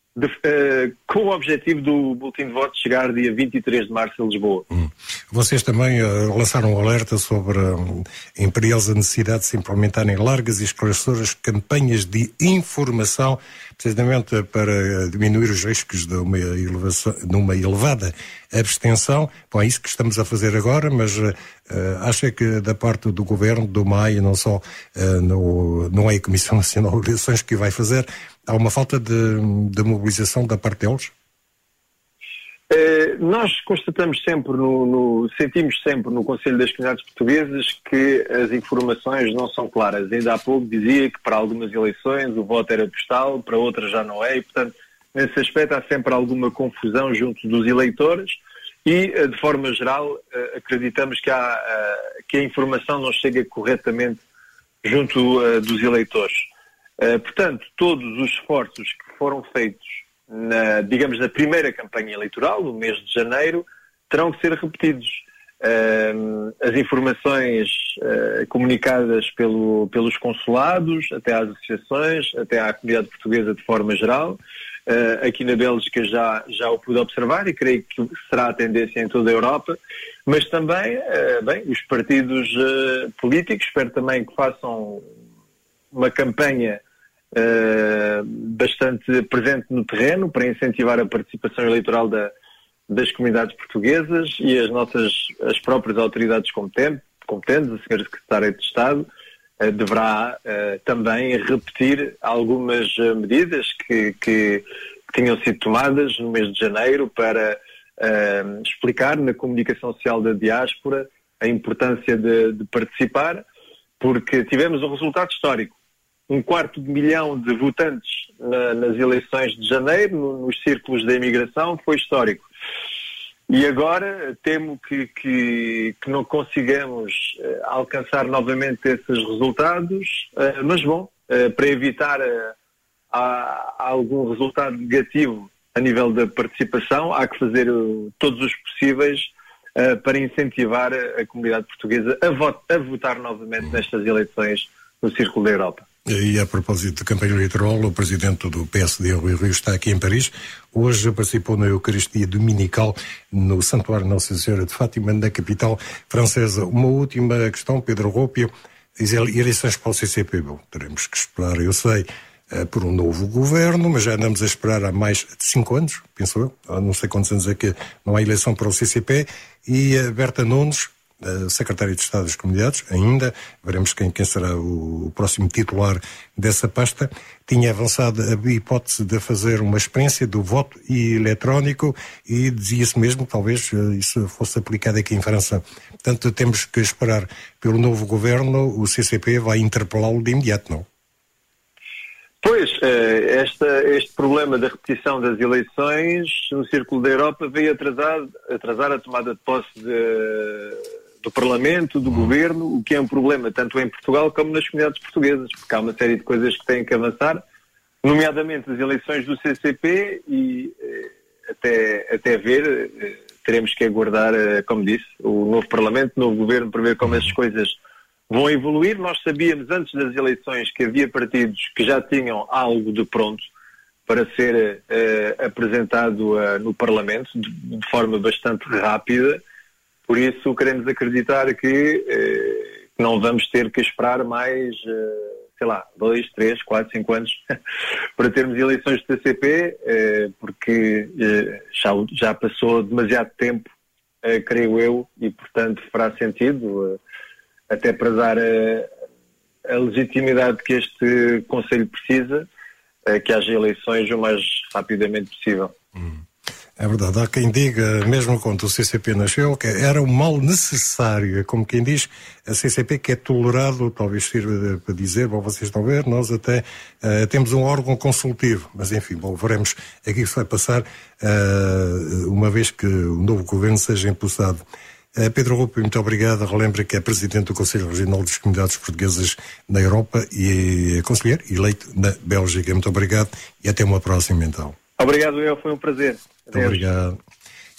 de, uh, com o objetivo do boletim de voto chegar dia vinte e três de março em Lisboa. Hum. Vocês também uh, lançaram um alerta sobre uh, a imperiosa necessidade de se implementarem largas e esclarecedoras campanhas de informação, precisamente para diminuir os riscos de uma, elevação, de uma elevada abstenção. Bom, é isso que estamos a fazer agora, mas uh, acha que da parte do Governo, do M A I, não só uh, no, não é a Comissão Nacional de Eleições que vai fazer, há uma falta de, de mobilização da parte deles? Uh, nós constatamos sempre, no, no, sentimos sempre no Conselho das Comunidades Portuguesas que as informações não são claras. Ainda há pouco dizia que para algumas eleições o voto era postal, para outras já não é, e portanto nesse aspecto há sempre alguma confusão junto dos eleitores e, de forma geral, uh, acreditamos que, há, uh, que a informação não chega corretamente junto uh, dos eleitores. Uh, portanto, todos os esforços que foram feitos Na, digamos, na primeira campanha eleitoral, no mês de janeiro, terão que ser repetidos. Uh, as informações uh, comunicadas pelo, pelos consulados, até às associações, até à comunidade portuguesa de forma geral. Uh, aqui na Bélgica já, já o pude observar e creio que será a tendência em toda a Europa. Mas também, uh, bem, os partidos uh, políticos, espero também que façam uma campanha Uh, bastante presente no terreno para incentivar a participação eleitoral da, das comunidades portuguesas e as nossas, as próprias autoridades competentes, competentes a senhora Secretária de Estado, uh, deverá uh, também repetir algumas uh, medidas que, que, que tinham sido tomadas no mês de janeiro para uh, explicar na comunicação social da diáspora a importância de, de participar, porque tivemos um resultado histórico. Um quarto de milhão de votantes na, nas eleições de janeiro, no, nos círculos da imigração, foi histórico. E agora temo que, que, que não consigamos uh, alcançar novamente esses resultados, uh, mas bom, uh, para evitar uh, a, a algum resultado negativo a nível da participação, há que fazer uh, todos os possíveis uh, para incentivar a, a comunidade portuguesa a, vot, a votar novamente nestas eleições no Círculo da Europa. E a propósito de campanha eleitoral, o presidente do P S D, Rui Rio, está aqui em Paris. Hoje participou na Eucaristia Dominical no Santuário Nossa Senhora de Fátima, na capital francesa. Uma última questão, Pedro Rúpio. Eleições para o C C P. Bom, teremos que esperar, eu sei, por um novo governo, mas já andamos a esperar há mais de cinco anos, penso eu. Há não sei quantos anos é que não há eleição para o C C P. E a Berta Nunes, Secretária de Estado das Comunidades, ainda, veremos quem, quem será o, o próximo titular dessa pasta, tinha avançado a hipótese de fazer uma experiência do voto eletrónico e dizia-se mesmo que talvez isso fosse aplicado aqui em França. Portanto, temos que esperar pelo novo governo, o C C P vai interpelá-lo de imediato, não? Pois, esta, este problema da repetição das eleições no Círculo da Europa veio atrasar, atrasar a tomada de posse de... do Parlamento, do hum. Governo, o que é um problema tanto em Portugal como nas comunidades portuguesas, porque há uma série de coisas que têm que avançar, nomeadamente as eleições do C C P e eh, até, até ver, eh, teremos que aguardar, eh, como disse, o novo Parlamento, o novo Governo, para ver como hum. essas coisas vão evoluir. Nós sabíamos antes das eleições que havia partidos que já tinham algo de pronto para ser eh, apresentado uh, no Parlamento de, de forma bastante rápida. Por isso, queremos acreditar que eh, não vamos ter que esperar mais, eh, sei lá, dois, três, quatro, cinco anos para termos eleições do C C P, eh, porque eh, já, já passou demasiado tempo, eh, creio eu, e, portanto, fará sentido, eh, até para dar a, a legitimidade que este Conselho precisa, eh, que haja eleições o mais rapidamente possível. Hum. É verdade, há quem diga, mesmo quando o C C P nasceu, que era um mal necessário, como quem diz, a C C P que é tolerado, talvez sirva para dizer, bom, vocês estão a ver, nós até uh, temos um órgão consultivo, mas enfim, bom, veremos aqui que vai passar, uh, uma vez que o novo governo seja impulsado. Uh, Pedro Rúpio, muito obrigado, relembro que é Presidente do Conselho Regional das Comunidades Portuguesas na Europa e é conselheiro eleito na Bélgica. Muito obrigado e até uma próxima então. Obrigado, eu, foi um prazer. Muito obrigado.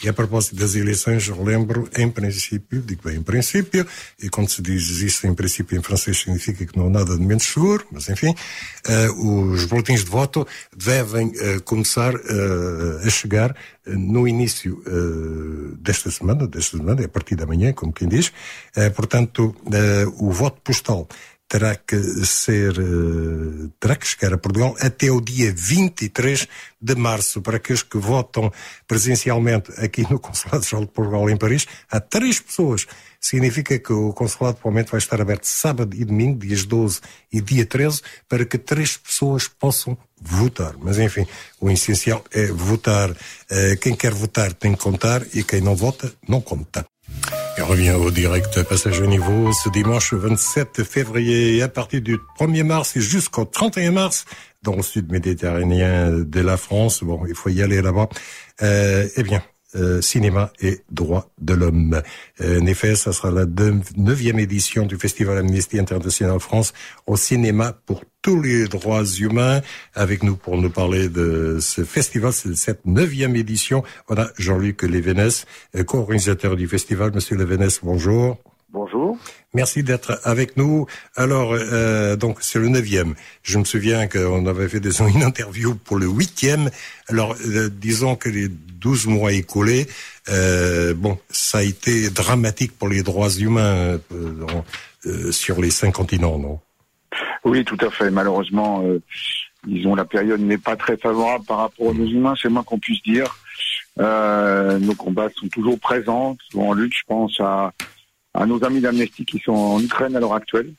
E a propósito das eleições, relembro, em princípio, digo bem em princípio, e quando se diz isso em princípio em francês significa que não há nada de menos seguro, mas enfim, uh, os boletins de voto devem uh, começar uh, a chegar uh, no início uh, desta semana, desta semana, a partir da manhã, como quem diz. Uh, portanto, uh, o voto postal terá que ser, uh, terá que chegar a Portugal até o dia vinte e três de março, para aqueles que votam presencialmente aqui no Consulado-Geral de Portugal em Paris. Há três pessoas. Significa que o Consulado provavelmente vai estar aberto sábado e domingo, dias doze e dia treze, para que três pessoas possam votar. Mas enfim, o essencial é votar. Uh, quem quer votar tem que contar, e quem não vota, não conta. Et on revient au direct Passage à Niveau ce dimanche vingt-sept février à partir du premier mars et jusqu'au trente et un mars dans le sud méditerranéen de la France. Bon, il faut y aller là-bas. Euh, eh bien, euh, cinéma et droits de l'homme. Euh, en effet, ça sera la neuvième édition du Festival Amnesty International France au cinéma pour tous les droits humains. Avec nous pour nous parler de ce festival, c'est cette neuvième édition. Voilà, Jean-Luc Lévenès, co-organisateur du festival. Monsieur Lévenès, bonjour. Bonjour. Merci d'être avec nous. Alors, euh, donc, c'est le neuvième. Je me souviens qu'on avait fait des, une interview pour le huitième. Alors, euh, disons que les douze mois écoulés, euh, bon, ça a été dramatique pour les droits humains euh, euh, sur les cinq continents, non? Oui, tout à fait. Malheureusement, euh, disons, la période n'est pas très favorable par rapport aux droits humains, c'est moins qu'on puisse dire. Euh, nos combats sont toujours présents, toujours en lutte. Je pense à à nos amis d'Amnesty qui sont en Ukraine à l'heure actuelle,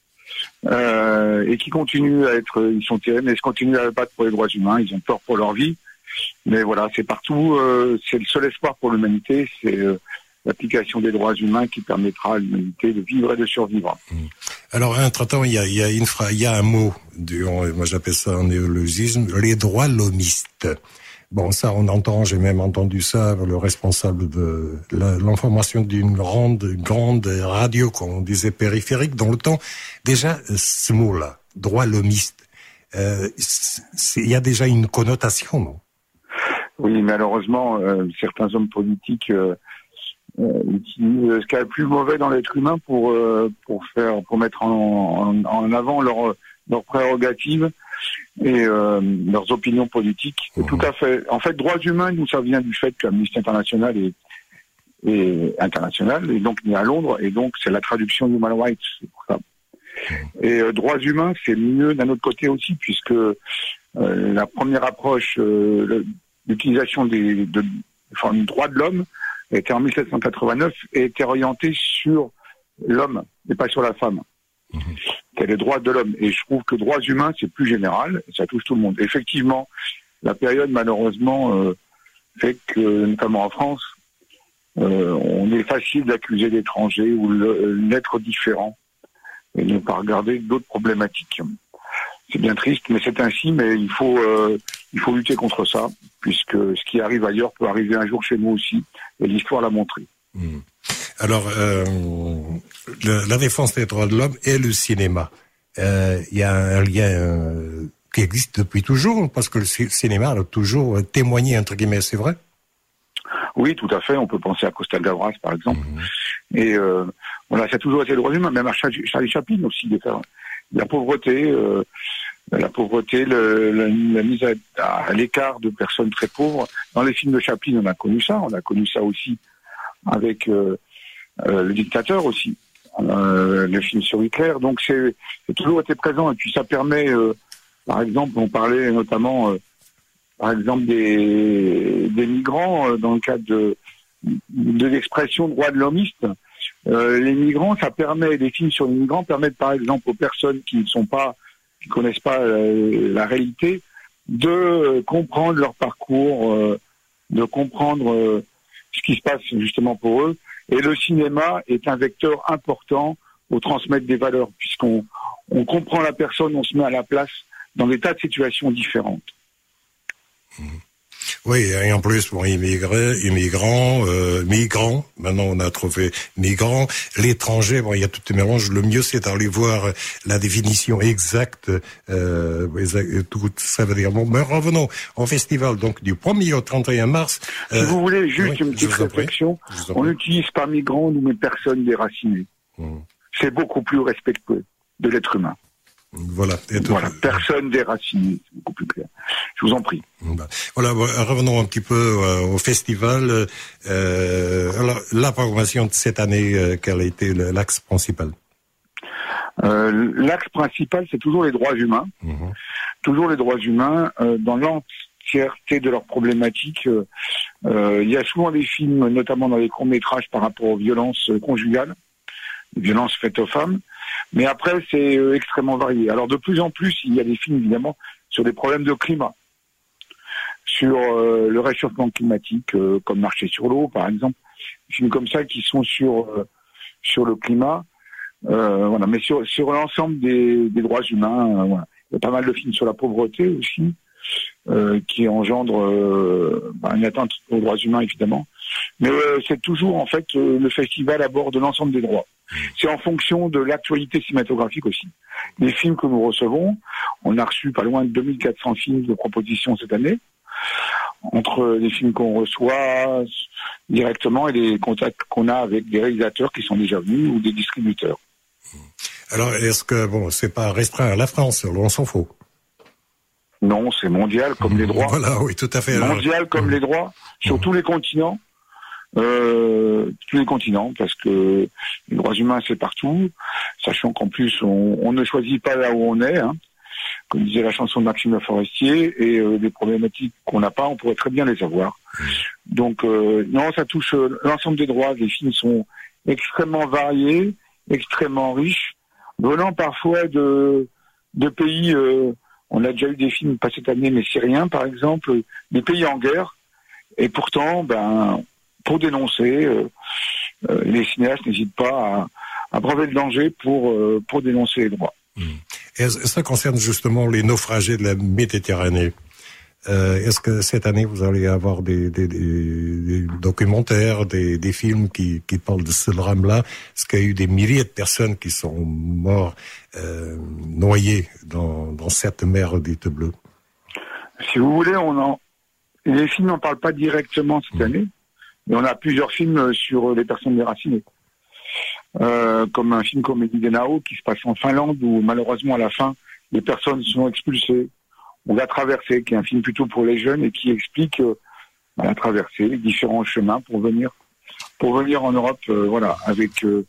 euh, et qui continuent à être, ils sont terribles, mais ils continuent à battre pour les droits humains, ils ont peur pour leur vie, mais voilà, c'est partout, euh, c'est le seul espoir pour l'humanité, c'est euh, l'application des droits humains qui permettra à l'humanité de vivre et de survivre. Alors, entre-temps, il y a, il y a une phrase, il y a un mot, du, moi j'appelle ça un néologisme, les droits lomistes. Bon, ça, on entend, j'ai même entendu ça, le responsable de l'information d'une grande, grande radio, qu'on disait périphérique dans le temps. Déjà, ce mot-là, droit lomiste, euh, il y a déjà une connotation, non? Oui, malheureusement, euh, certains hommes politiques euh, euh, utilisent ce qu'il y a le plus mauvais dans l'être humain pour euh, pour faire, pour mettre en, en, en avant leurs leurs prérogatives et euh, leurs opinions politiques. Mmh. Tout à fait. En fait, droits humains, nous, ça vient du fait que l'Amnesty International est, est international, et donc né à Londres, et donc c'est la traduction Human Rights, c'est pour ça. Mmh. Et euh, droits humains, c'est mieux d'un autre côté aussi, puisque euh, la première approche, euh, l'utilisation des de, enfin, du droit de l'homme était en mille sept cent quatre-vingt-neuf et était orientée sur l'homme et pas sur la femme. Mmh. C'est les droits de l'homme. Et je trouve que droits humains, c'est plus général, et ça touche tout le monde. Effectivement, la période, malheureusement, euh, fait que, notamment en France, euh, on est facile d'accuser l'étranger ou l'être différent et ne pas regarder d'autres problématiques. C'est bien triste, mais c'est ainsi, mais il faut, euh, il faut lutter contre ça, puisque ce qui arrive ailleurs peut arriver un jour chez nous aussi, et l'histoire l'a montré. Mmh. Alors, euh, le, la défense des droits de l'homme et le cinéma, il euh, y a un lien euh, qui existe depuis toujours, parce que le cinéma a toujours témoigné, entre guillemets, c'est vrai? Oui, tout à fait. On peut penser à Costa Gavras, par exemple. Mmh. Et euh, voilà, ça a toujours été le droit humain, même à Charlie Chaplin aussi, de faire la pauvreté, euh, la pauvreté, le, la, la mise à, à l'écart de personnes très pauvres. Dans les films de Chaplin, on a connu ça. On a connu ça aussi avec euh, euh, le dictateur aussi, euh, le film sur Hitler. Donc c'est, c'est toujours été présent, et puis ça permet, euh, par exemple, on parlait notamment, euh, par exemple des, des migrants euh, dans le cadre de, de l'expression droit de l'homiste. Euh, les migrants, ça permet, les films sur les migrants permettent par exemple aux personnes qui ne sont pas, qui connaissent pas euh, la réalité, de euh, comprendre leur parcours, euh, de comprendre euh, ce qui se passe justement pour eux. Et le cinéma est un vecteur important pour transmettre des valeurs, puisqu'on on comprend la personne, on se met à la place dans des tas de situations différentes. Mmh. Oui, et en plus, bon, immigrés, immigrants, euh, migrants. Maintenant, on a trouvé migrants. L'étranger, bon, il y a tout le mélange. Le mieux, c'est d'aller voir la définition exacte. Euh, tout ça veut dire. Bon, mais revenons au festival, donc du premier au trente et un mars. Si euh, vous voulez, juste oui, une petite réflexion. On n'utilise pas migrants, nous, mais personnes déracinées. Hum. C'est beaucoup plus respectueux de l'être humain. Voilà. Voilà, personne déracinée, c'est beaucoup plus clair. Je vous en prie. Voilà, revenons un petit peu euh, au festival. Euh, alors, la programmation de cette année, euh, quel a été l'axe principal? euh, L'axe principal, c'est toujours les droits humains. Mmh. Toujours les droits humains euh, dans l'entièreté de leurs problématiques. Euh, euh, il y a souvent des films, notamment dans les courts-métrages, par rapport aux violences conjugales, les violences faites aux femmes. Mais après, c'est euh, extrêmement varié. Alors, de plus en plus, il y a des films, évidemment, sur des problèmes de climat, sur euh, le réchauffement climatique, euh, comme Marcher sur l'eau, par exemple. Des films comme ça qui sont sur euh, sur le climat. Euh, voilà. Mais sur, sur l'ensemble des, des droits humains, euh, voilà. Il y a pas mal de films sur la pauvreté aussi, euh, qui engendrent euh, bah, une atteinte aux droits humains, évidemment. Mais euh, c'est toujours, en fait, euh, le festival aborde l'ensemble des droits. C'est en fonction de l'actualité cinématographique aussi. Les films que nous recevons, on a reçu pas loin de deux mille quatre cents films de propositions cette année, entre les films qu'on reçoit directement et les contacts qu'on a avec des réalisateurs qui sont déjà venus ou des distributeurs. Alors, est-ce que, bon, c'est pas restreint à la France, on s'en fout? Non, c'est mondial comme les droits. Voilà, oui, tout à fait. Mondial comme mmh. les droits, sur mmh. tous les continents. Euh, tous les continents, parce que les droits humains c'est partout, sachant qu'en plus on, on ne choisit pas là où on est, hein, comme disait la chanson de Maxime Le Forestier, et euh, des problématiques qu'on n'a pas, on pourrait très bien les avoir. Donc euh, non, ça touche euh, l'ensemble des droits. Les films sont extrêmement variés, extrêmement riches, venant parfois de de pays. Euh, on a déjà eu des films pas cette année, mais syriens par exemple, des pays en guerre, et pourtant, ben pour dénoncer, euh, euh, les cinéastes n'hésitent pas à, à braver le danger pour, euh, pour dénoncer les droits. Mmh. Et ça concerne justement les naufragés de la Méditerranée. Euh, est-ce que cette année, vous allez avoir des, des, des, des documentaires, des, des films qui, qui parlent de ce drame-là? Est-ce qu'il y a eu des milliers de personnes qui sont mortes, euh, noyées dans, dans cette mer dite bleue? Si vous voulez, on en... les films n'en parlent pas directement cette mmh. année. Et on a plusieurs films sur les personnes déracinées. Euh, comme un film comme Eddie qui se passe en Finlande, où malheureusement à la fin, les personnes sont expulsées. On l'a traversé, qui est un film plutôt pour les jeunes et qui explique euh, la traversée, les différents chemins pour venir pour venir en Europe, euh, voilà, avec euh,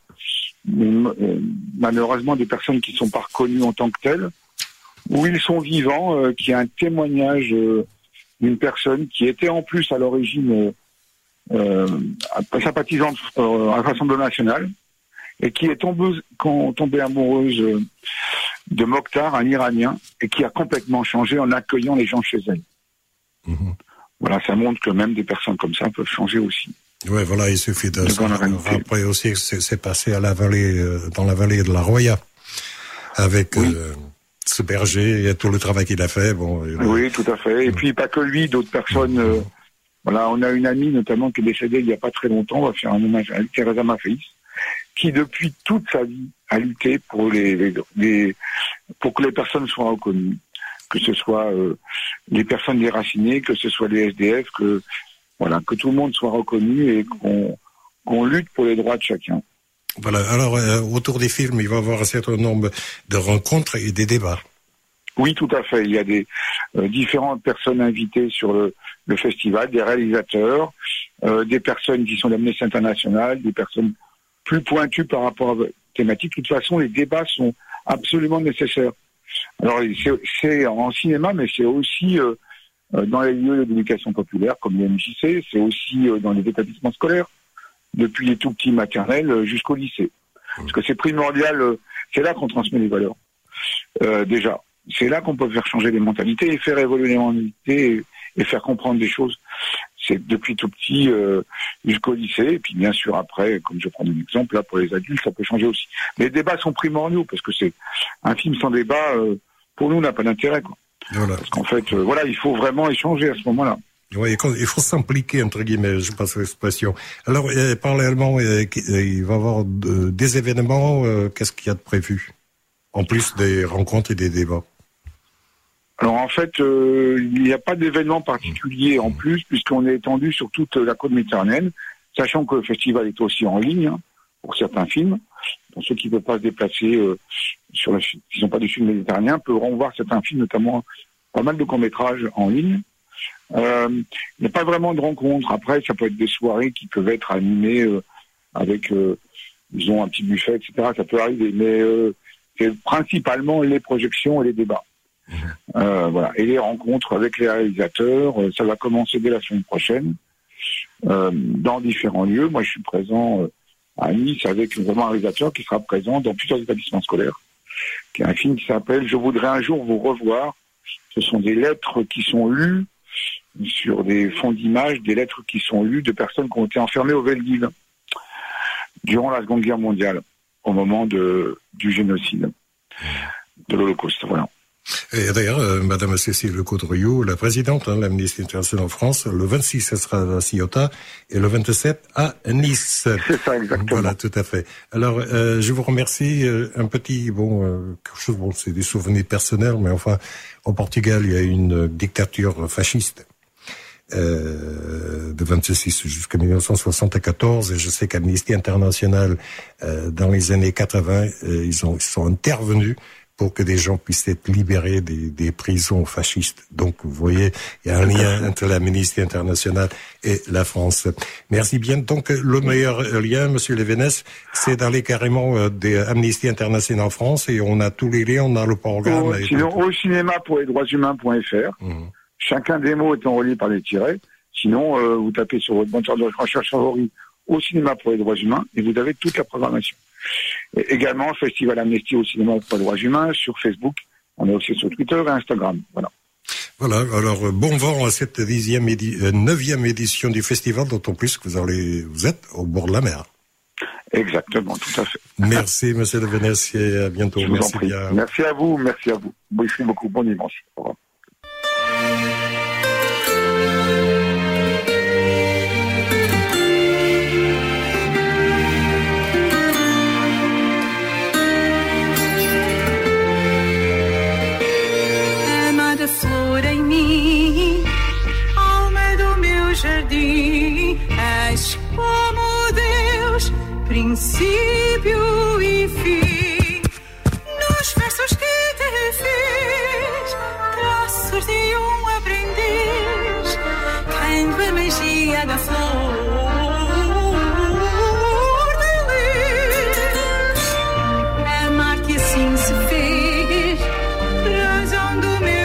euh, malheureusement des personnes qui ne sont pas reconnues en tant que telles, où ils sont vivants, euh, qui est un témoignage euh, d'une personne qui était en plus à l'origine euh, Euh, sympathisante euh, à l'Assemblée nationale et qui est tombeuse, tombée amoureuse euh, de Mokhtar, un Iranien, et qui a complètement changé en accueillant les gens chez elle. Mmh. Voilà, ça montre que même des personnes comme ça peuvent changer aussi. Oui, voilà, il suffit de... de après aussi, c'est passé à la vallée, euh, dans la vallée de la Roya, avec oui. euh, ce berger et tout le travail qu'il a fait. Bon, a... Oui, tout à fait. Et mmh. puis, pas que lui, d'autres personnes... Mmh. Euh, Voilà, on a une amie notamment qui est décédée il n'y a pas très longtemps, on va faire un hommage à elle, Teresa Maffeis, qui depuis toute sa vie a lutté pour les, les, les pour que les personnes soient reconnues, que ce soit euh, les personnes déracinées, que ce soit les S D F, que voilà, que tout le monde soit reconnu et qu'on qu'on lutte pour les droits de chacun. Voilà. Alors euh, autour des films, il va y avoir un certain nombre de rencontres et des débats. Oui, tout à fait. Il y a des euh, différentes personnes invitées sur le, le festival, des réalisateurs, euh, des personnes qui sont d'Amnesty International, des personnes plus pointues par rapport à la thématique. De toute façon, les débats sont absolument nécessaires. Alors, c'est en cinéma, mais c'est aussi euh, dans les lieux d'éducation populaire, comme les M J C, c'est aussi euh, dans les établissements scolaires, depuis les tout petits maternels jusqu'au lycée. Parce que c'est primordial, euh, c'est là qu'on transmet les valeurs, euh, déjà. C'est là qu'on peut faire changer les mentalités et faire évoluer les mentalités et, et faire comprendre des choses. C'est depuis tout petit euh, jusqu'au lycée. Et puis bien sûr après, comme je prends un exemple, là pour les adultes, ça peut changer aussi. Mais les débats sont primordiaux parce que c'est un film sans débat, euh, pour nous, n'a pas d'intérêt, quoi. Voilà. Parce qu'en fait, euh, voilà, il faut vraiment échanger à ce moment-là. Oui, il faut s'impliquer, entre guillemets, je passe l'expression. Alors, euh, parallèlement, euh, il va y avoir de, des événements, euh, qu'est-ce qu'il y a de prévu, en plus des rencontres et des débats? Alors en fait, euh, il n'y a pas d'événement particulier en plus, puisqu'on est étendu sur toute la côte méditerranéenne, sachant que le festival est aussi en ligne, hein, pour certains films. Pour ceux qui ne peuvent pas se déplacer, euh, sur le, qui n'ont pas de films méditerranéens, pourront voir certains films, notamment pas mal de courts-métrages en ligne. Euh, il n'y a pas vraiment de rencontres. Après, ça peut être des soirées qui peuvent être animées euh, avec, euh, disons, un petit buffet, et cetera. Ça peut arriver, mais euh, c'est principalement les projections et les débats. Euh, voilà. Et les rencontres avec les réalisateurs, euh, ça va commencer dès la semaine prochaine, euh, dans différents lieux. Moi, je suis présent euh, à Nice avec vraiment un réalisateur qui sera présent dans plusieurs établissements scolaires, qui est un film qui s'appelle « Je voudrais un jour vous revoir ». Ce sont des lettres qui sont lues sur des fonds d'images, des lettres qui sont lues de personnes qui ont été enfermées au Veldiv durant la Seconde Guerre mondiale, au moment de, du génocide, de l'Holocauste. Voilà. Et d'ailleurs, euh, Madame Cécile Caudreliou, la présidente de hein, l'Amnesty International en France, le vingt-six, ça sera à Ciotat, et le vingt-sept à Nice. C'est ça, exactement. Voilà, tout à fait. Alors, euh, je vous remercie. Euh, un petit, bon, euh, quelque chose, bon, c'est des souvenirs personnels, mais enfin, au Portugal, il y a une dictature fasciste. Euh, de vingt-six jusqu'à mille neuf cent soixante-quatorze, et je sais qu'Amnesty International, euh, dans les années quatre-vingts, euh, ils ont, ils sont intervenus pour que des gens puissent être libérés des, des prisons fascistes. Donc, vous voyez, il y a un lien entre l'Amnesty International et la France. Merci bien. Donc, le meilleur lien, Monsieur Levenès, c'est d'aller carrément euh, des Amnesty International en France, et on a tous les liens, on a le programme. Au, sinon, au cinéma pour les droits humains point f r. Mmh. Chacun des mots étant relié par des tirets. Sinon, euh, vous tapez sur votre moteur de recherche favori au cinéma pour les droits humains, et vous avez toute la programmation. Et également, Festival Amnesty au cinéma pour les droits humains sur Facebook. On est aussi sur Twitter et Instagram. Voilà. Voilà. Alors, bon vent à cette dixième édi- euh, neuvième édition du festival, d'autant plus que vous allez, vous êtes au bord de la mer. Exactement, tout à fait. Merci, Monsieur Levenès, et à bientôt. Je vous merci en prie. bien. Merci à vous, merci à vous. Merci beaucoup. Bon dimanche. Au revoir. Flor em mim, alma do meu jardim, és como Deus, princípio e fim. Nos versos que te fiz, traços de um aprendiz, canto a magia da flor. Amar-te assim se fez, razão do meu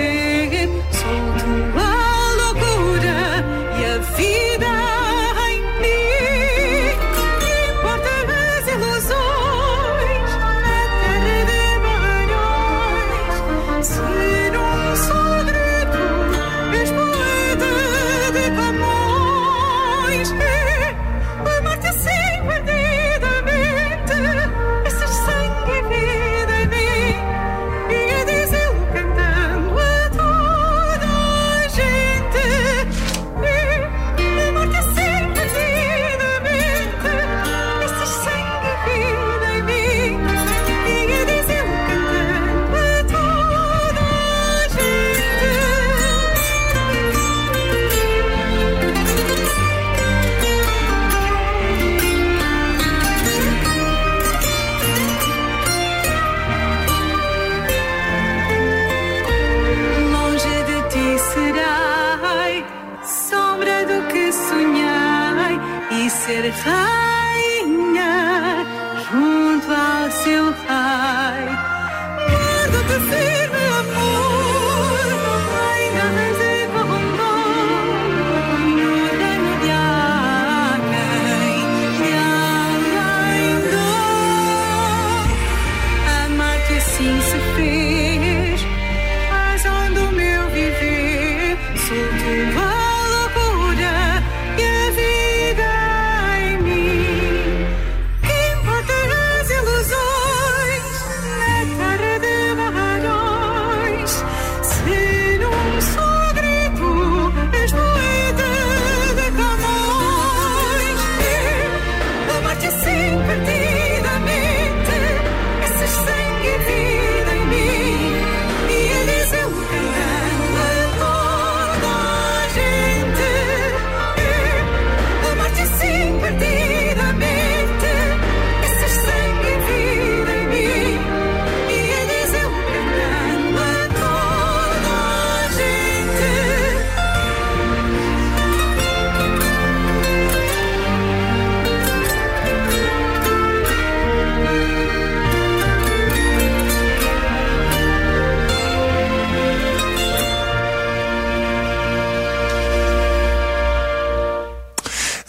ser rainha junto ao seu rei. Guarda-te firme, amor, ainda reze condor no reino de alguém, de alguém dor. Amar-te assim se fez, razão do meu viver, sou tua loucura e a vida.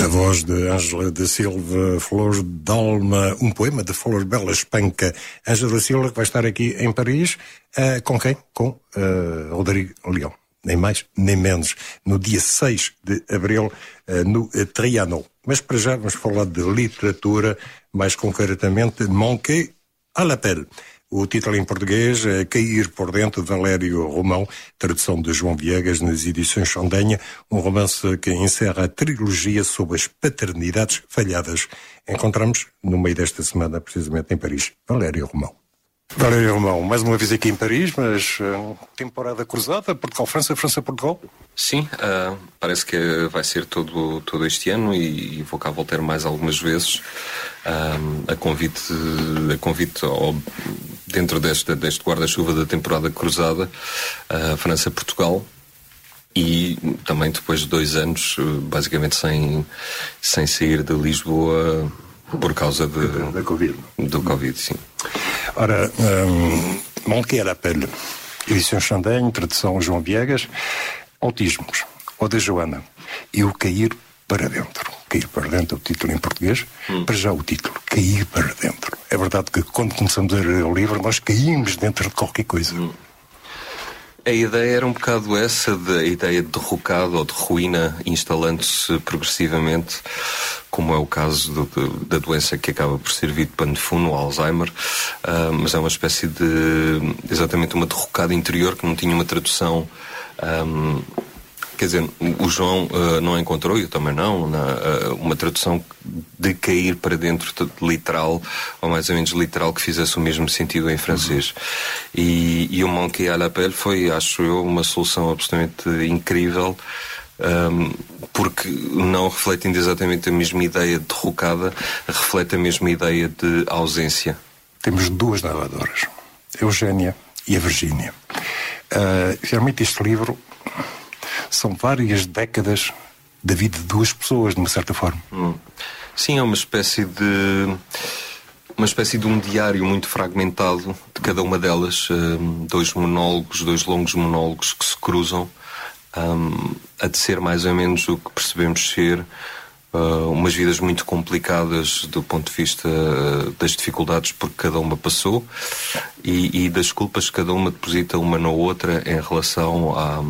voz de Ângela da Silva, Flores d'Alma, um poema de Flor Bela Espanca. Ângela da Silva, que vai estar aqui em Paris, uh, com quem? Com uh, Rodrigo Leão. Nem mais, nem menos. No dia seis de abril, uh, no uh, Trianon. Mas para já vamos falar de literatura, mais concretamente, Manquer à l'appel. O título em português é Cair por Dentro, de Valério Romão, tradução de João Viegas nas edições Chandanha, um romance que encerra a trilogia sobre as paternidades falhadas. Encontramos, no meio desta semana, precisamente em Paris, Valério Romão. Valério Romão, mais uma vez aqui em Paris, mas uh, temporada cruzada, Portugal-França, França-Portugal? Sim, uh, parece que vai ser todo, todo este ano e, e vou cá voltar mais algumas vezes uh, a convite, a convite ao, dentro desta, deste guarda-chuva da temporada cruzada, uh, França-Portugal. E também depois de dois anos, basicamente sem, sem sair de Lisboa por causa de, da Covid. do Covid, sim. Ora, um, Manquer à l'appel, edição Chandanha, tradução João Viegas, autismos, ou da Joana, e o cair para dentro. Cair para dentro é o título em português, hum. para já o título, cair para dentro. É verdade que quando começamos a ler o livro, nós caímos dentro de qualquer coisa. Hum. A ideia era um bocado essa, de, a ideia de derrocado ou de ruína instalando-se progressivamente, como é o caso do, de, da doença que acaba por servir de pano de fundo, o Alzheimer, uh, mas é uma espécie de, exatamente uma derrocada interior que não tinha uma tradução. Um, Quer dizer, o João uh, não encontrou, eu também não, na, uh, uma tradução de cair para dentro de literal, ou mais ou menos literal, que fizesse o mesmo sentido em francês. Uhum. E, e o Manquer à l'appel foi, acho eu, uma solução absolutamente incrível, um, porque não refletindo exatamente a mesma ideia de derrocada, reflete a mesma ideia de ausência. Temos duas narradoras, a Eugénia e a Virgínia. Uh, realmente este livro são várias décadas da vida de duas pessoas, de uma certa forma. Hum. Sim, é uma espécie de uma espécie de um diário muito fragmentado de cada uma delas, um, dois monólogos, dois longos monólogos que se cruzam, um, a de ser mais ou menos o que percebemos ser uh, umas vidas muito complicadas do ponto de vista uh, das dificuldades por que cada uma passou e, e das culpas que cada uma deposita uma na outra em relação a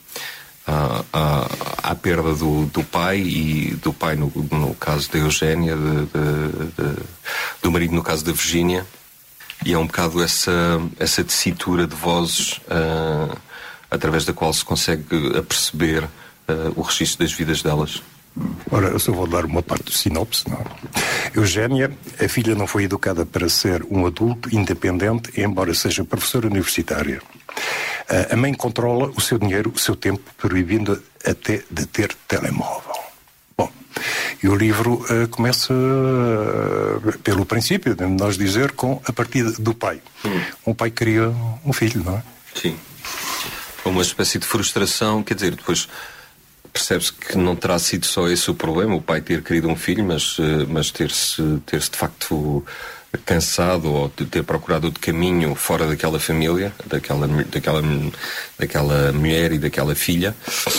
À, à, à perda do, do pai e do pai no, no caso da Eugénia, de, de, de, do marido no caso da Virgínia, e é um bocado essa, essa tessitura de vozes uh, através da qual se consegue aperceber uh, o registro das vidas delas. Ora, eu só vou dar uma parte do sinopse, não? Eugénia, a filha não foi educada para ser um adulto independente, embora seja professora universitária. A mãe controla o seu dinheiro, o seu tempo, proibindo até de ter telemóvel. Bom, e o livro uh, começa uh, pelo princípio, de nós dizer, com a partida do pai. Hum. Um pai cria um filho, não é? Sim. Uma espécie de frustração, quer dizer, depois percebe-se que não terá sido só esse o problema, o pai ter querido um filho, mas, uh, mas ter-se, ter-se de facto cansado ou de ter procurado outro caminho fora daquela família, daquela, daquela, daquela mulher e daquela filha,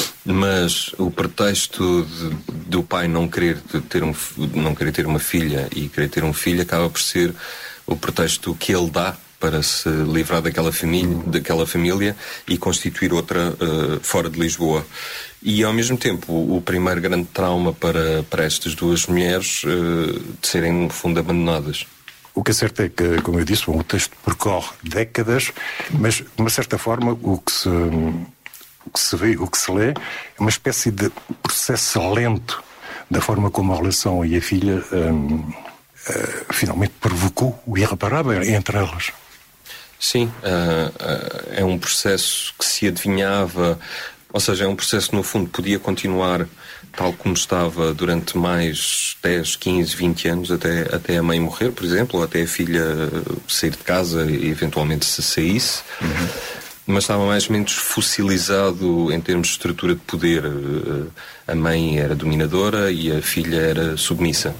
mas o pretexto de, do pai não querer ter, um, não querer ter uma filha e querer ter um filho acaba por ser o pretexto que ele dá para se livrar daquela família, daquela família e constituir outra uh, fora de Lisboa. E ao mesmo tempo o, o primeiro grande trauma para, para estas duas mulheres uh, de serem no fundo abandonadas. O que é certo é que, como eu disse, o texto percorre décadas, mas de uma certa forma o que se, o que se vê, o que se lê, é uma espécie de processo lento da forma como a relação e a filha hum, uh, finalmente provocou o irreparável entre elas. Sim, uh, uh, é um processo que se adivinhava, ou seja, é um processo no fundo podia continuar tal como estava durante mais dez, quinze, vinte anos, até, até a mãe morrer, por exemplo, ou até a filha sair de casa e eventualmente se saísse. Uhum. Mas estava mais ou menos fossilizado em termos de estrutura de poder. A mãe era dominadora e a filha era submissa.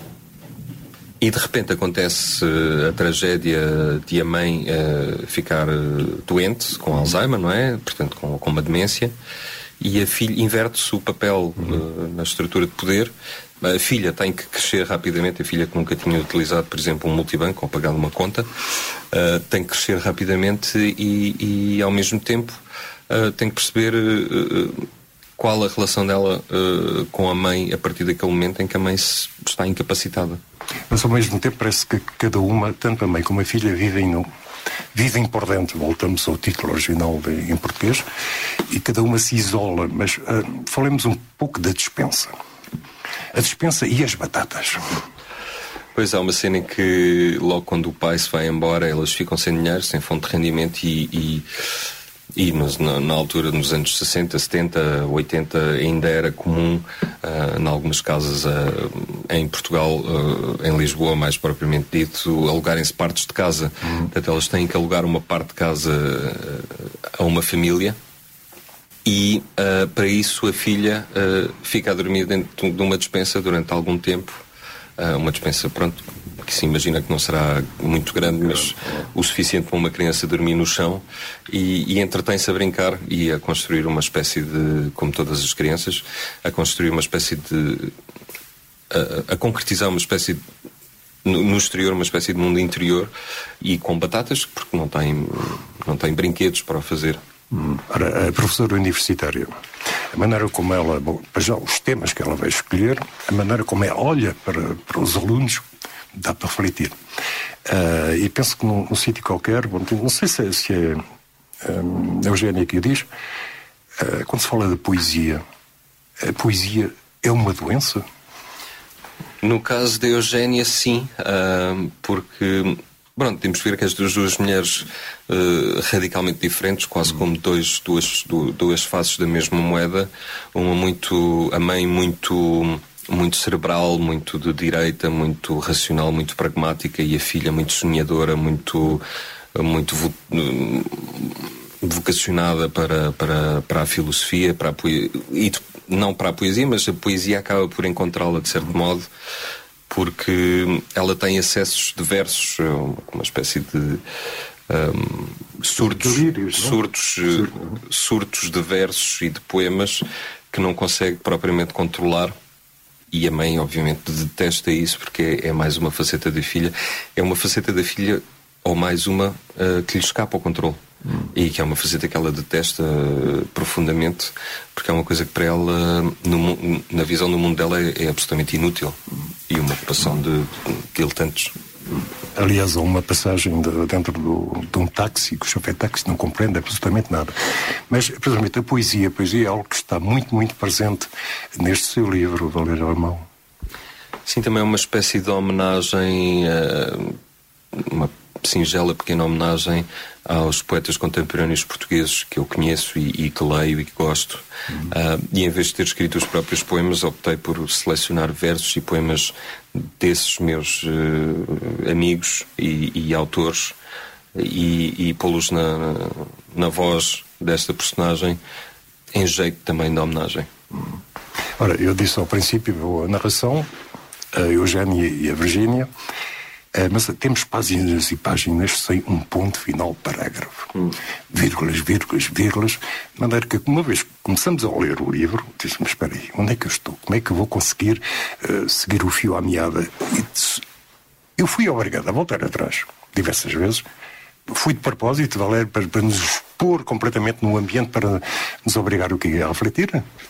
E de repente acontece a tragédia de a mãe uh, ficar doente com Alzheimer, não é? Portanto, com, com uma demência. e a filha inverte-se o papel uh, na estrutura de poder. A filha tem que crescer rapidamente, a filha que nunca tinha utilizado, por exemplo, um multibanco ou pagado uma conta, uh, tem que crescer rapidamente e, e ao mesmo tempo, uh, tem que perceber uh, qual a relação dela uh, com a mãe a partir daquele momento em que a mãe se, está incapacitada. Mas ao mesmo tempo parece que cada uma, tanto a mãe como a filha, vivem no, vivem por dentro. Voltamos ao título original de, em português, e cada uma se isola. Mas uh, falemos um pouco da despensa. A despensa e as batatas. Pois há uma cena em que logo quando o pai se vai embora, elas ficam sem dinheiro, sem fonte de rendimento e, e, e nos, na, na altura, nos anos sessenta, setenta, oitenta, ainda era comum, uh, em algumas casas uh, em Portugal, uh, em Lisboa mais propriamente dito, alugarem-se partes de casa. Uhum. Portanto, elas têm que alugar uma parte de casa uh, a uma família. E uh, para isso a filha uh, fica a dormir dentro de uma despensa durante algum tempo, uh, uma despensa, pronto, que se imagina que não será muito grande, mas o suficiente para uma criança dormir no chão, e, e entretém-se a brincar e a construir uma espécie de, como todas as crianças, a construir uma espécie de a, a concretizar uma espécie de, no, no exterior, uma espécie de mundo interior, e com batatas, porque não tem, não tem brinquedos para o fazer. Hum. Ora, a professora universitária, a maneira como ela, bom, já os temas que ela vai escolher, a maneira como ela olha para, para os alunos, dá para refletir. Uh, e penso que num, num sítio qualquer, bom, não sei se, se é um, a Eugénia que o diz, uh, quando se fala de poesia, a poesia é uma doença? No caso da Eugénia, sim, uh, porque... Pronto, temos que ver que estas duas mulheres uh, radicalmente diferentes, quase como dois, duas, duas faces da mesma moeda. Uma muito, a mãe muito, muito cerebral, muito de direita, muito racional, muito pragmática, e a filha muito sonhadora, muito, muito vo, vocacionada para, para, para a filosofia, para a poesia, e não para a poesia, mas a poesia acaba por encontrá-la de certo modo, porque ela tem acessos de versos, uma espécie de um, surtos, surtos, surtos de versos e de poemas que não consegue propriamente controlar, e a mãe obviamente detesta isso, porque é, é mais uma faceta da filha, é uma faceta da filha ou mais uma uh, que lhe escapa ao controle. Hum. E que é uma faceta que ela detesta uh, profundamente, porque é uma coisa que para ela, no, na visão do mundo dela, é, é absolutamente inútil. Hum. E uma ocupação de, de diletantes. Aliás, há uma passagem de, dentro do, de um táxi, que o chofer de táxi não compreende absolutamente nada. Mas, precisamente, a poesia, a poesia é algo que está muito, muito presente neste seu livro, Valério Alemão. Sim, também é uma espécie de homenagem, uh, uma singela pequena homenagem aos poetas contemporâneos portugueses que eu conheço e, e que leio e que gosto. Uhum. Uh, e em vez de ter escrito os próprios poemas, optei por selecionar versos e poemas desses meus uh, amigos e, e autores e, e pô-los na, na voz desta personagem, em jeito também de homenagem. Uhum. Ora, eu disse ao princípio a narração, a Eugénia e a Virgínia. Uh, mas temos páginas e páginas sem um ponto final parágrafo. Hum. Vírgulas, vírgulas, vírgulas. De maneira que, uma vez que começamos a ler o livro, disse-me, espera aí, onde é que eu estou? Como é que eu vou conseguir uh, seguir o fio à meada? E eu fui obrigado a voltar atrás, diversas vezes. Fui de propósito, Valério, para, para nos expor completamente no ambiente, para nos obrigar o que a refletir.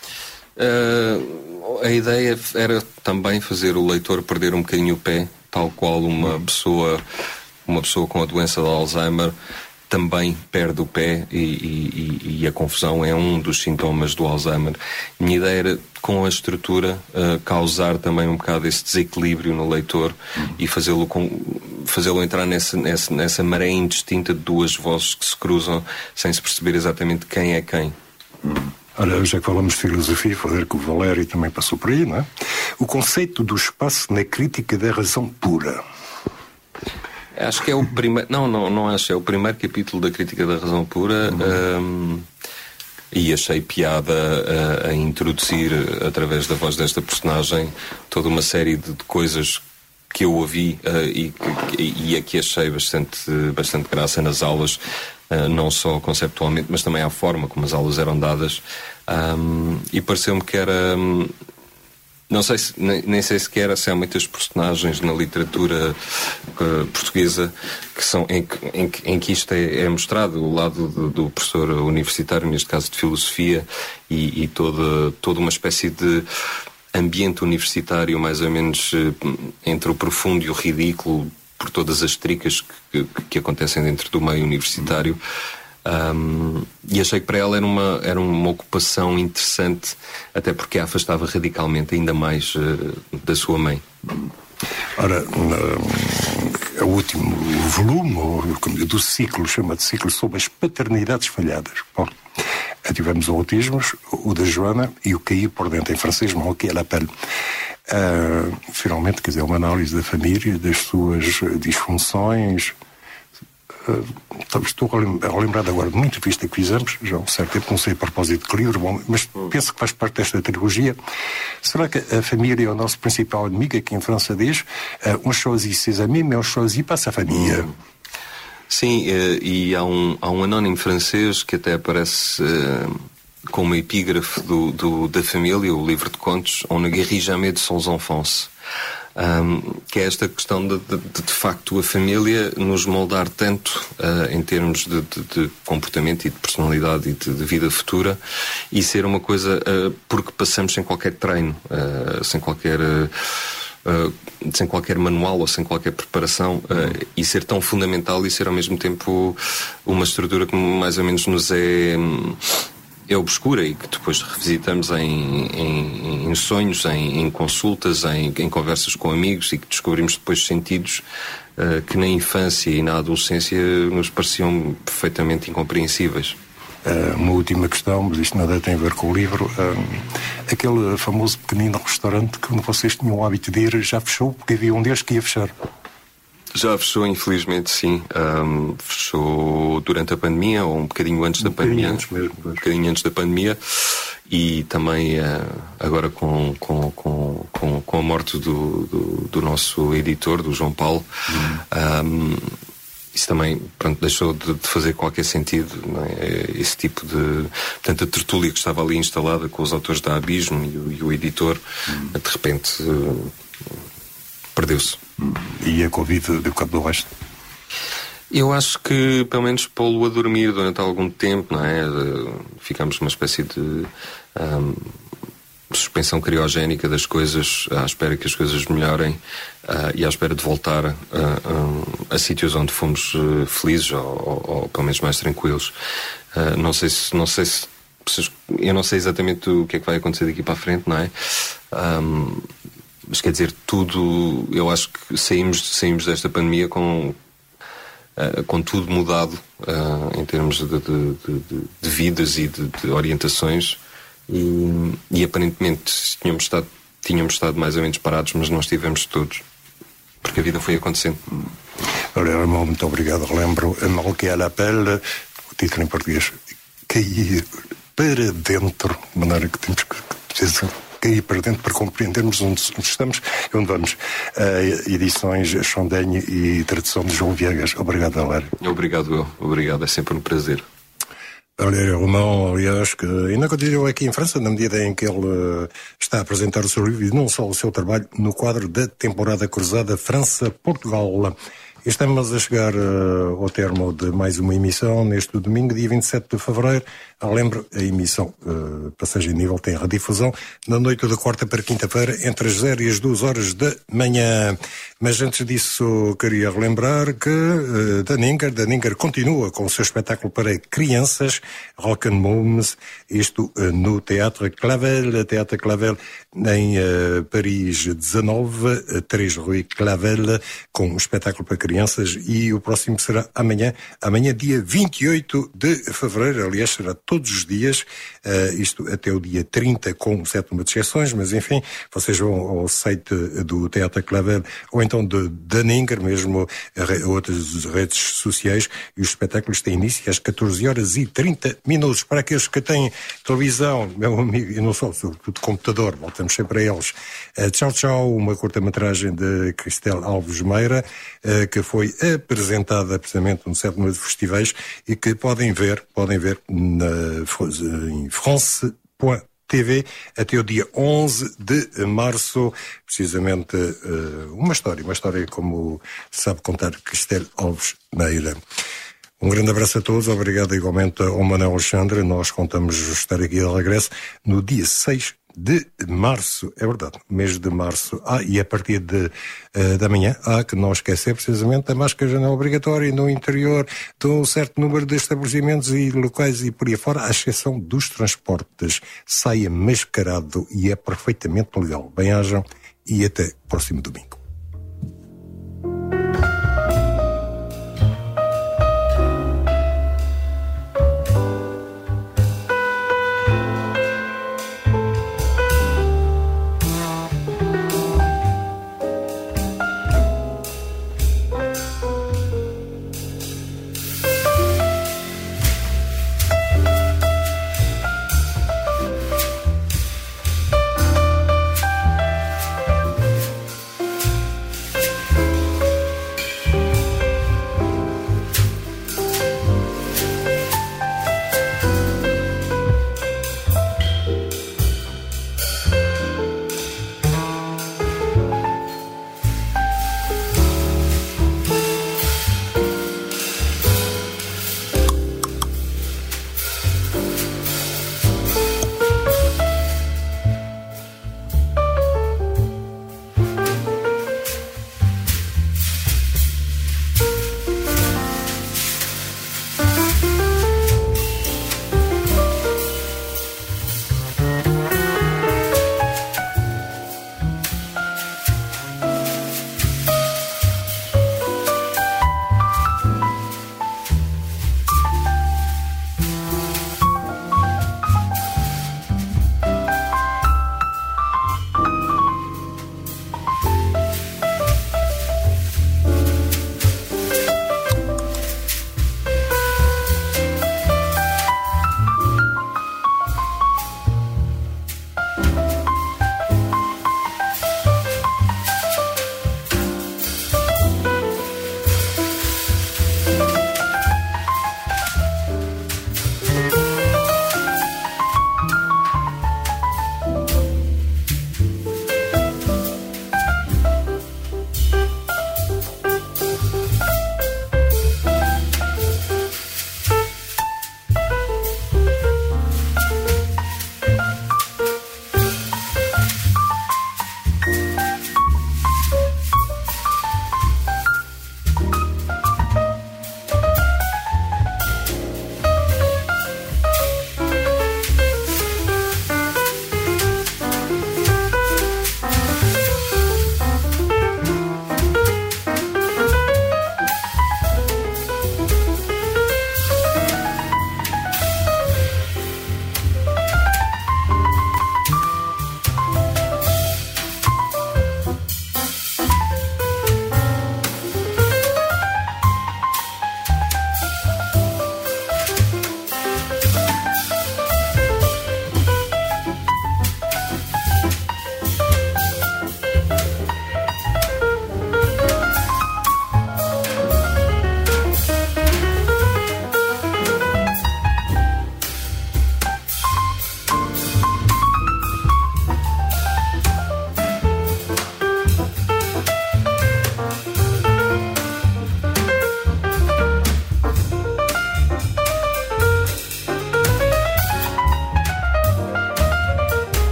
Uh, a ideia era também fazer o leitor perder um bocadinho o pé, tal qual uma pessoa, uma pessoa com a doença de Alzheimer também perde o pé, e, e, e a confusão é um dos sintomas do Alzheimer. Minha ideia era, com a estrutura, uh, causar também um bocado esse desequilíbrio no leitor e fazê-lo com, fazê-lo entrar nessa, nessa, nessa maré indistinta de duas vozes que se cruzam sem se perceber exatamente quem é quem. Ora, já que falamos de filosofia, vou dizer que o Valério também passou por aí, não é? O conceito do espaço na crítica da razão pura. Acho que é o primeiro... Não, não, não acho. É o primeiro capítulo da crítica da razão pura. Uhum. Um, e achei piada a, a introduzir, através da voz desta personagem, toda uma série de, de coisas que eu ouvi uh, e, que, e a que achei bastante, bastante graça nas aulas, uh, não só conceptualmente, mas também à forma como as aulas eram dadas. Um, e pareceu-me que era... Um, não sei se, nem, nem sei sequer se há muitas personagens na literatura uh, portuguesa que são, em, em, em que isto é, é mostrado, o lado do, do professor universitário, neste caso de filosofia, e, e toda, toda uma espécie de ambiente universitário mais ou menos uh, entre o profundo e o ridículo, por todas as tricas que, que, que acontecem dentro do meio universitário. Um, e achei que para ela era uma, era uma ocupação interessante, até porque a afastava radicalmente ainda mais uh, da sua mãe. Ora, o último volume do ciclo, chama de ciclo sobre as paternidades falhadas. Bom, tivemos o Autismos, o da Joana e o Cair por dentro, em francês, mal que ela appelle. Uh, finalmente, quer dizer, uma análise da família, das suas disfunções. Uh, estou a lembrar agora de uma entrevista que fizemos, já há um certo tempo, não sei a propósito de que livro, bom, mas penso que faz parte desta trilogia. Será que a família é o nosso principal inimigo? Aqui em França diz, uh, on choisit ses amis, mais on choisit pas sa famille. Sim, e há um, há um anónimo francês que até aparece uh, com uma epígrafe do, do, da família, o livro de contos, On ne guérit jamais de son enfance. Um, que é esta questão de, de, de, de facto, a família nos moldar tanto uh, em termos de, de, de comportamento e de personalidade e de, de vida futura, e ser uma coisa uh, porque passamos sem qualquer treino, uh, sem qualquer uh, uh, sem qualquer manual ou sem qualquer preparação, uh, e ser tão fundamental e ser ao mesmo tempo uma estrutura que mais ou menos nos é um, é obscura e que depois revisitamos em, em, em sonhos, em, em consultas, em, em conversas com amigos, e que descobrimos depois sentidos uh, que na infância e na adolescência nos pareciam perfeitamente incompreensíveis. Uh, uma última questão, mas isto nada tem a ver com o livro. Uh, aquele famoso pequenino restaurante que vocês tinham o hábito de ir já fechou, porque havia um deles que ia fechar. Já fechou, infelizmente, sim. Um, fechou durante a pandemia, ou um bocadinho antes da um pandemia. Antes mesmo, um bocadinho antes da pandemia. E também, uh, agora com, com, com, com, com a morte do, do, do nosso editor, do João Paulo, hum. um, isso também, pronto, deixou de, de fazer qualquer sentido, não é? Esse tipo de... Portanto, a tertúlia que estava ali instalada com os autores da Abismo e o, e o editor, hum. de repente, uh, perdeu-se. E a Covid deu cabo do resto? Eu acho que, pelo menos, pô-lo a dormir durante algum tempo, não é? Ficamos numa espécie de um, suspensão criogénica das coisas, à espera que as coisas melhorem, uh, e à espera de voltar uh, um, a sítios onde fomos uh, felizes, ou, ou, ou pelo menos mais tranquilos. Uh, não sei se... Não sei se eu não sei exatamente o que é que vai acontecer daqui para a frente, não é? Um, Mas quer dizer, tudo, eu acho que saímos, saímos desta pandemia com, uh, com tudo mudado uh, em termos de, de, de, de vidas e de, de orientações, e, e aparentemente tínhamos estado, tínhamos estado mais ou menos parados, mas nós estivemos todos, porque a vida foi acontecendo. Olha, irmão, muito obrigado. Relembro a mal que ela appelle, o título em português, cair para dentro, de maneira que temos que cair para dentro para compreendermos onde estamos e onde vamos. Uh, edições Chondenho e tradução de João Viegas. Obrigado, Alário. Obrigado, eu. Obrigado, é sempre um prazer. Alário Romão, aliás, que ainda continua aqui em França, na medida em que ele uh, está a apresentar o seu livro e não só o seu trabalho no quadro da temporada cruzada França-Portugal. Estamos a chegar uh, ao termo de mais uma emissão neste domingo, dia vinte e sete de fevereiro. Ah, lembro, a emissão uh, Passagem de Nível tem redifusão na noite de quarta para quinta-feira, entre as zero e as duas horas da manhã. Mas antes disso, queria relembrar que uh, Daninger, Daninger continua com o seu espetáculo para crianças, Rock and Moms, isto uh, no Teatro Clavel, Teatro Clavel em uh, Paris dezanove, três Rue Clavel, com um espetáculo para crianças crianças, e o próximo será amanhã, amanhã dia vinte e oito de fevereiro, aliás será todos os dias, uh, isto até o dia trinta, com sete número de exceções, mas enfim, vocês vão ao site do Teatro Clavel ou então de Daninger, mesmo a outras redes sociais, e os espetáculos têm início às catorze horas e trinta minutos. Para aqueles que têm televisão, meu amigo, e não só, sobretudo computador, voltamos sempre a eles. Uh, tchau, tchau, uma curta-metragem de Cristel Alves Meira, uh, que foi apresentada precisamente num certo número de festivais e que podem ver, podem ver na, em France ponto T V até o dia onze de março, precisamente uh, uma história, uma história como sabe contar Cristel Alves Meira. Um grande abraço a todos, obrigado igualmente ao Manuel Alexandre. Nós contamos estar aqui de regresso no dia seis de março, é verdade, mês de março. Ah, e a partir de, uh, da manhã há que não esquecer precisamente a máscara não obrigatória no interior de um certo número de estabelecimentos e locais e por aí fora, à exceção dos transportes. Saia mascarado e é perfeitamente legal. Bem-ajam e até próximo domingo.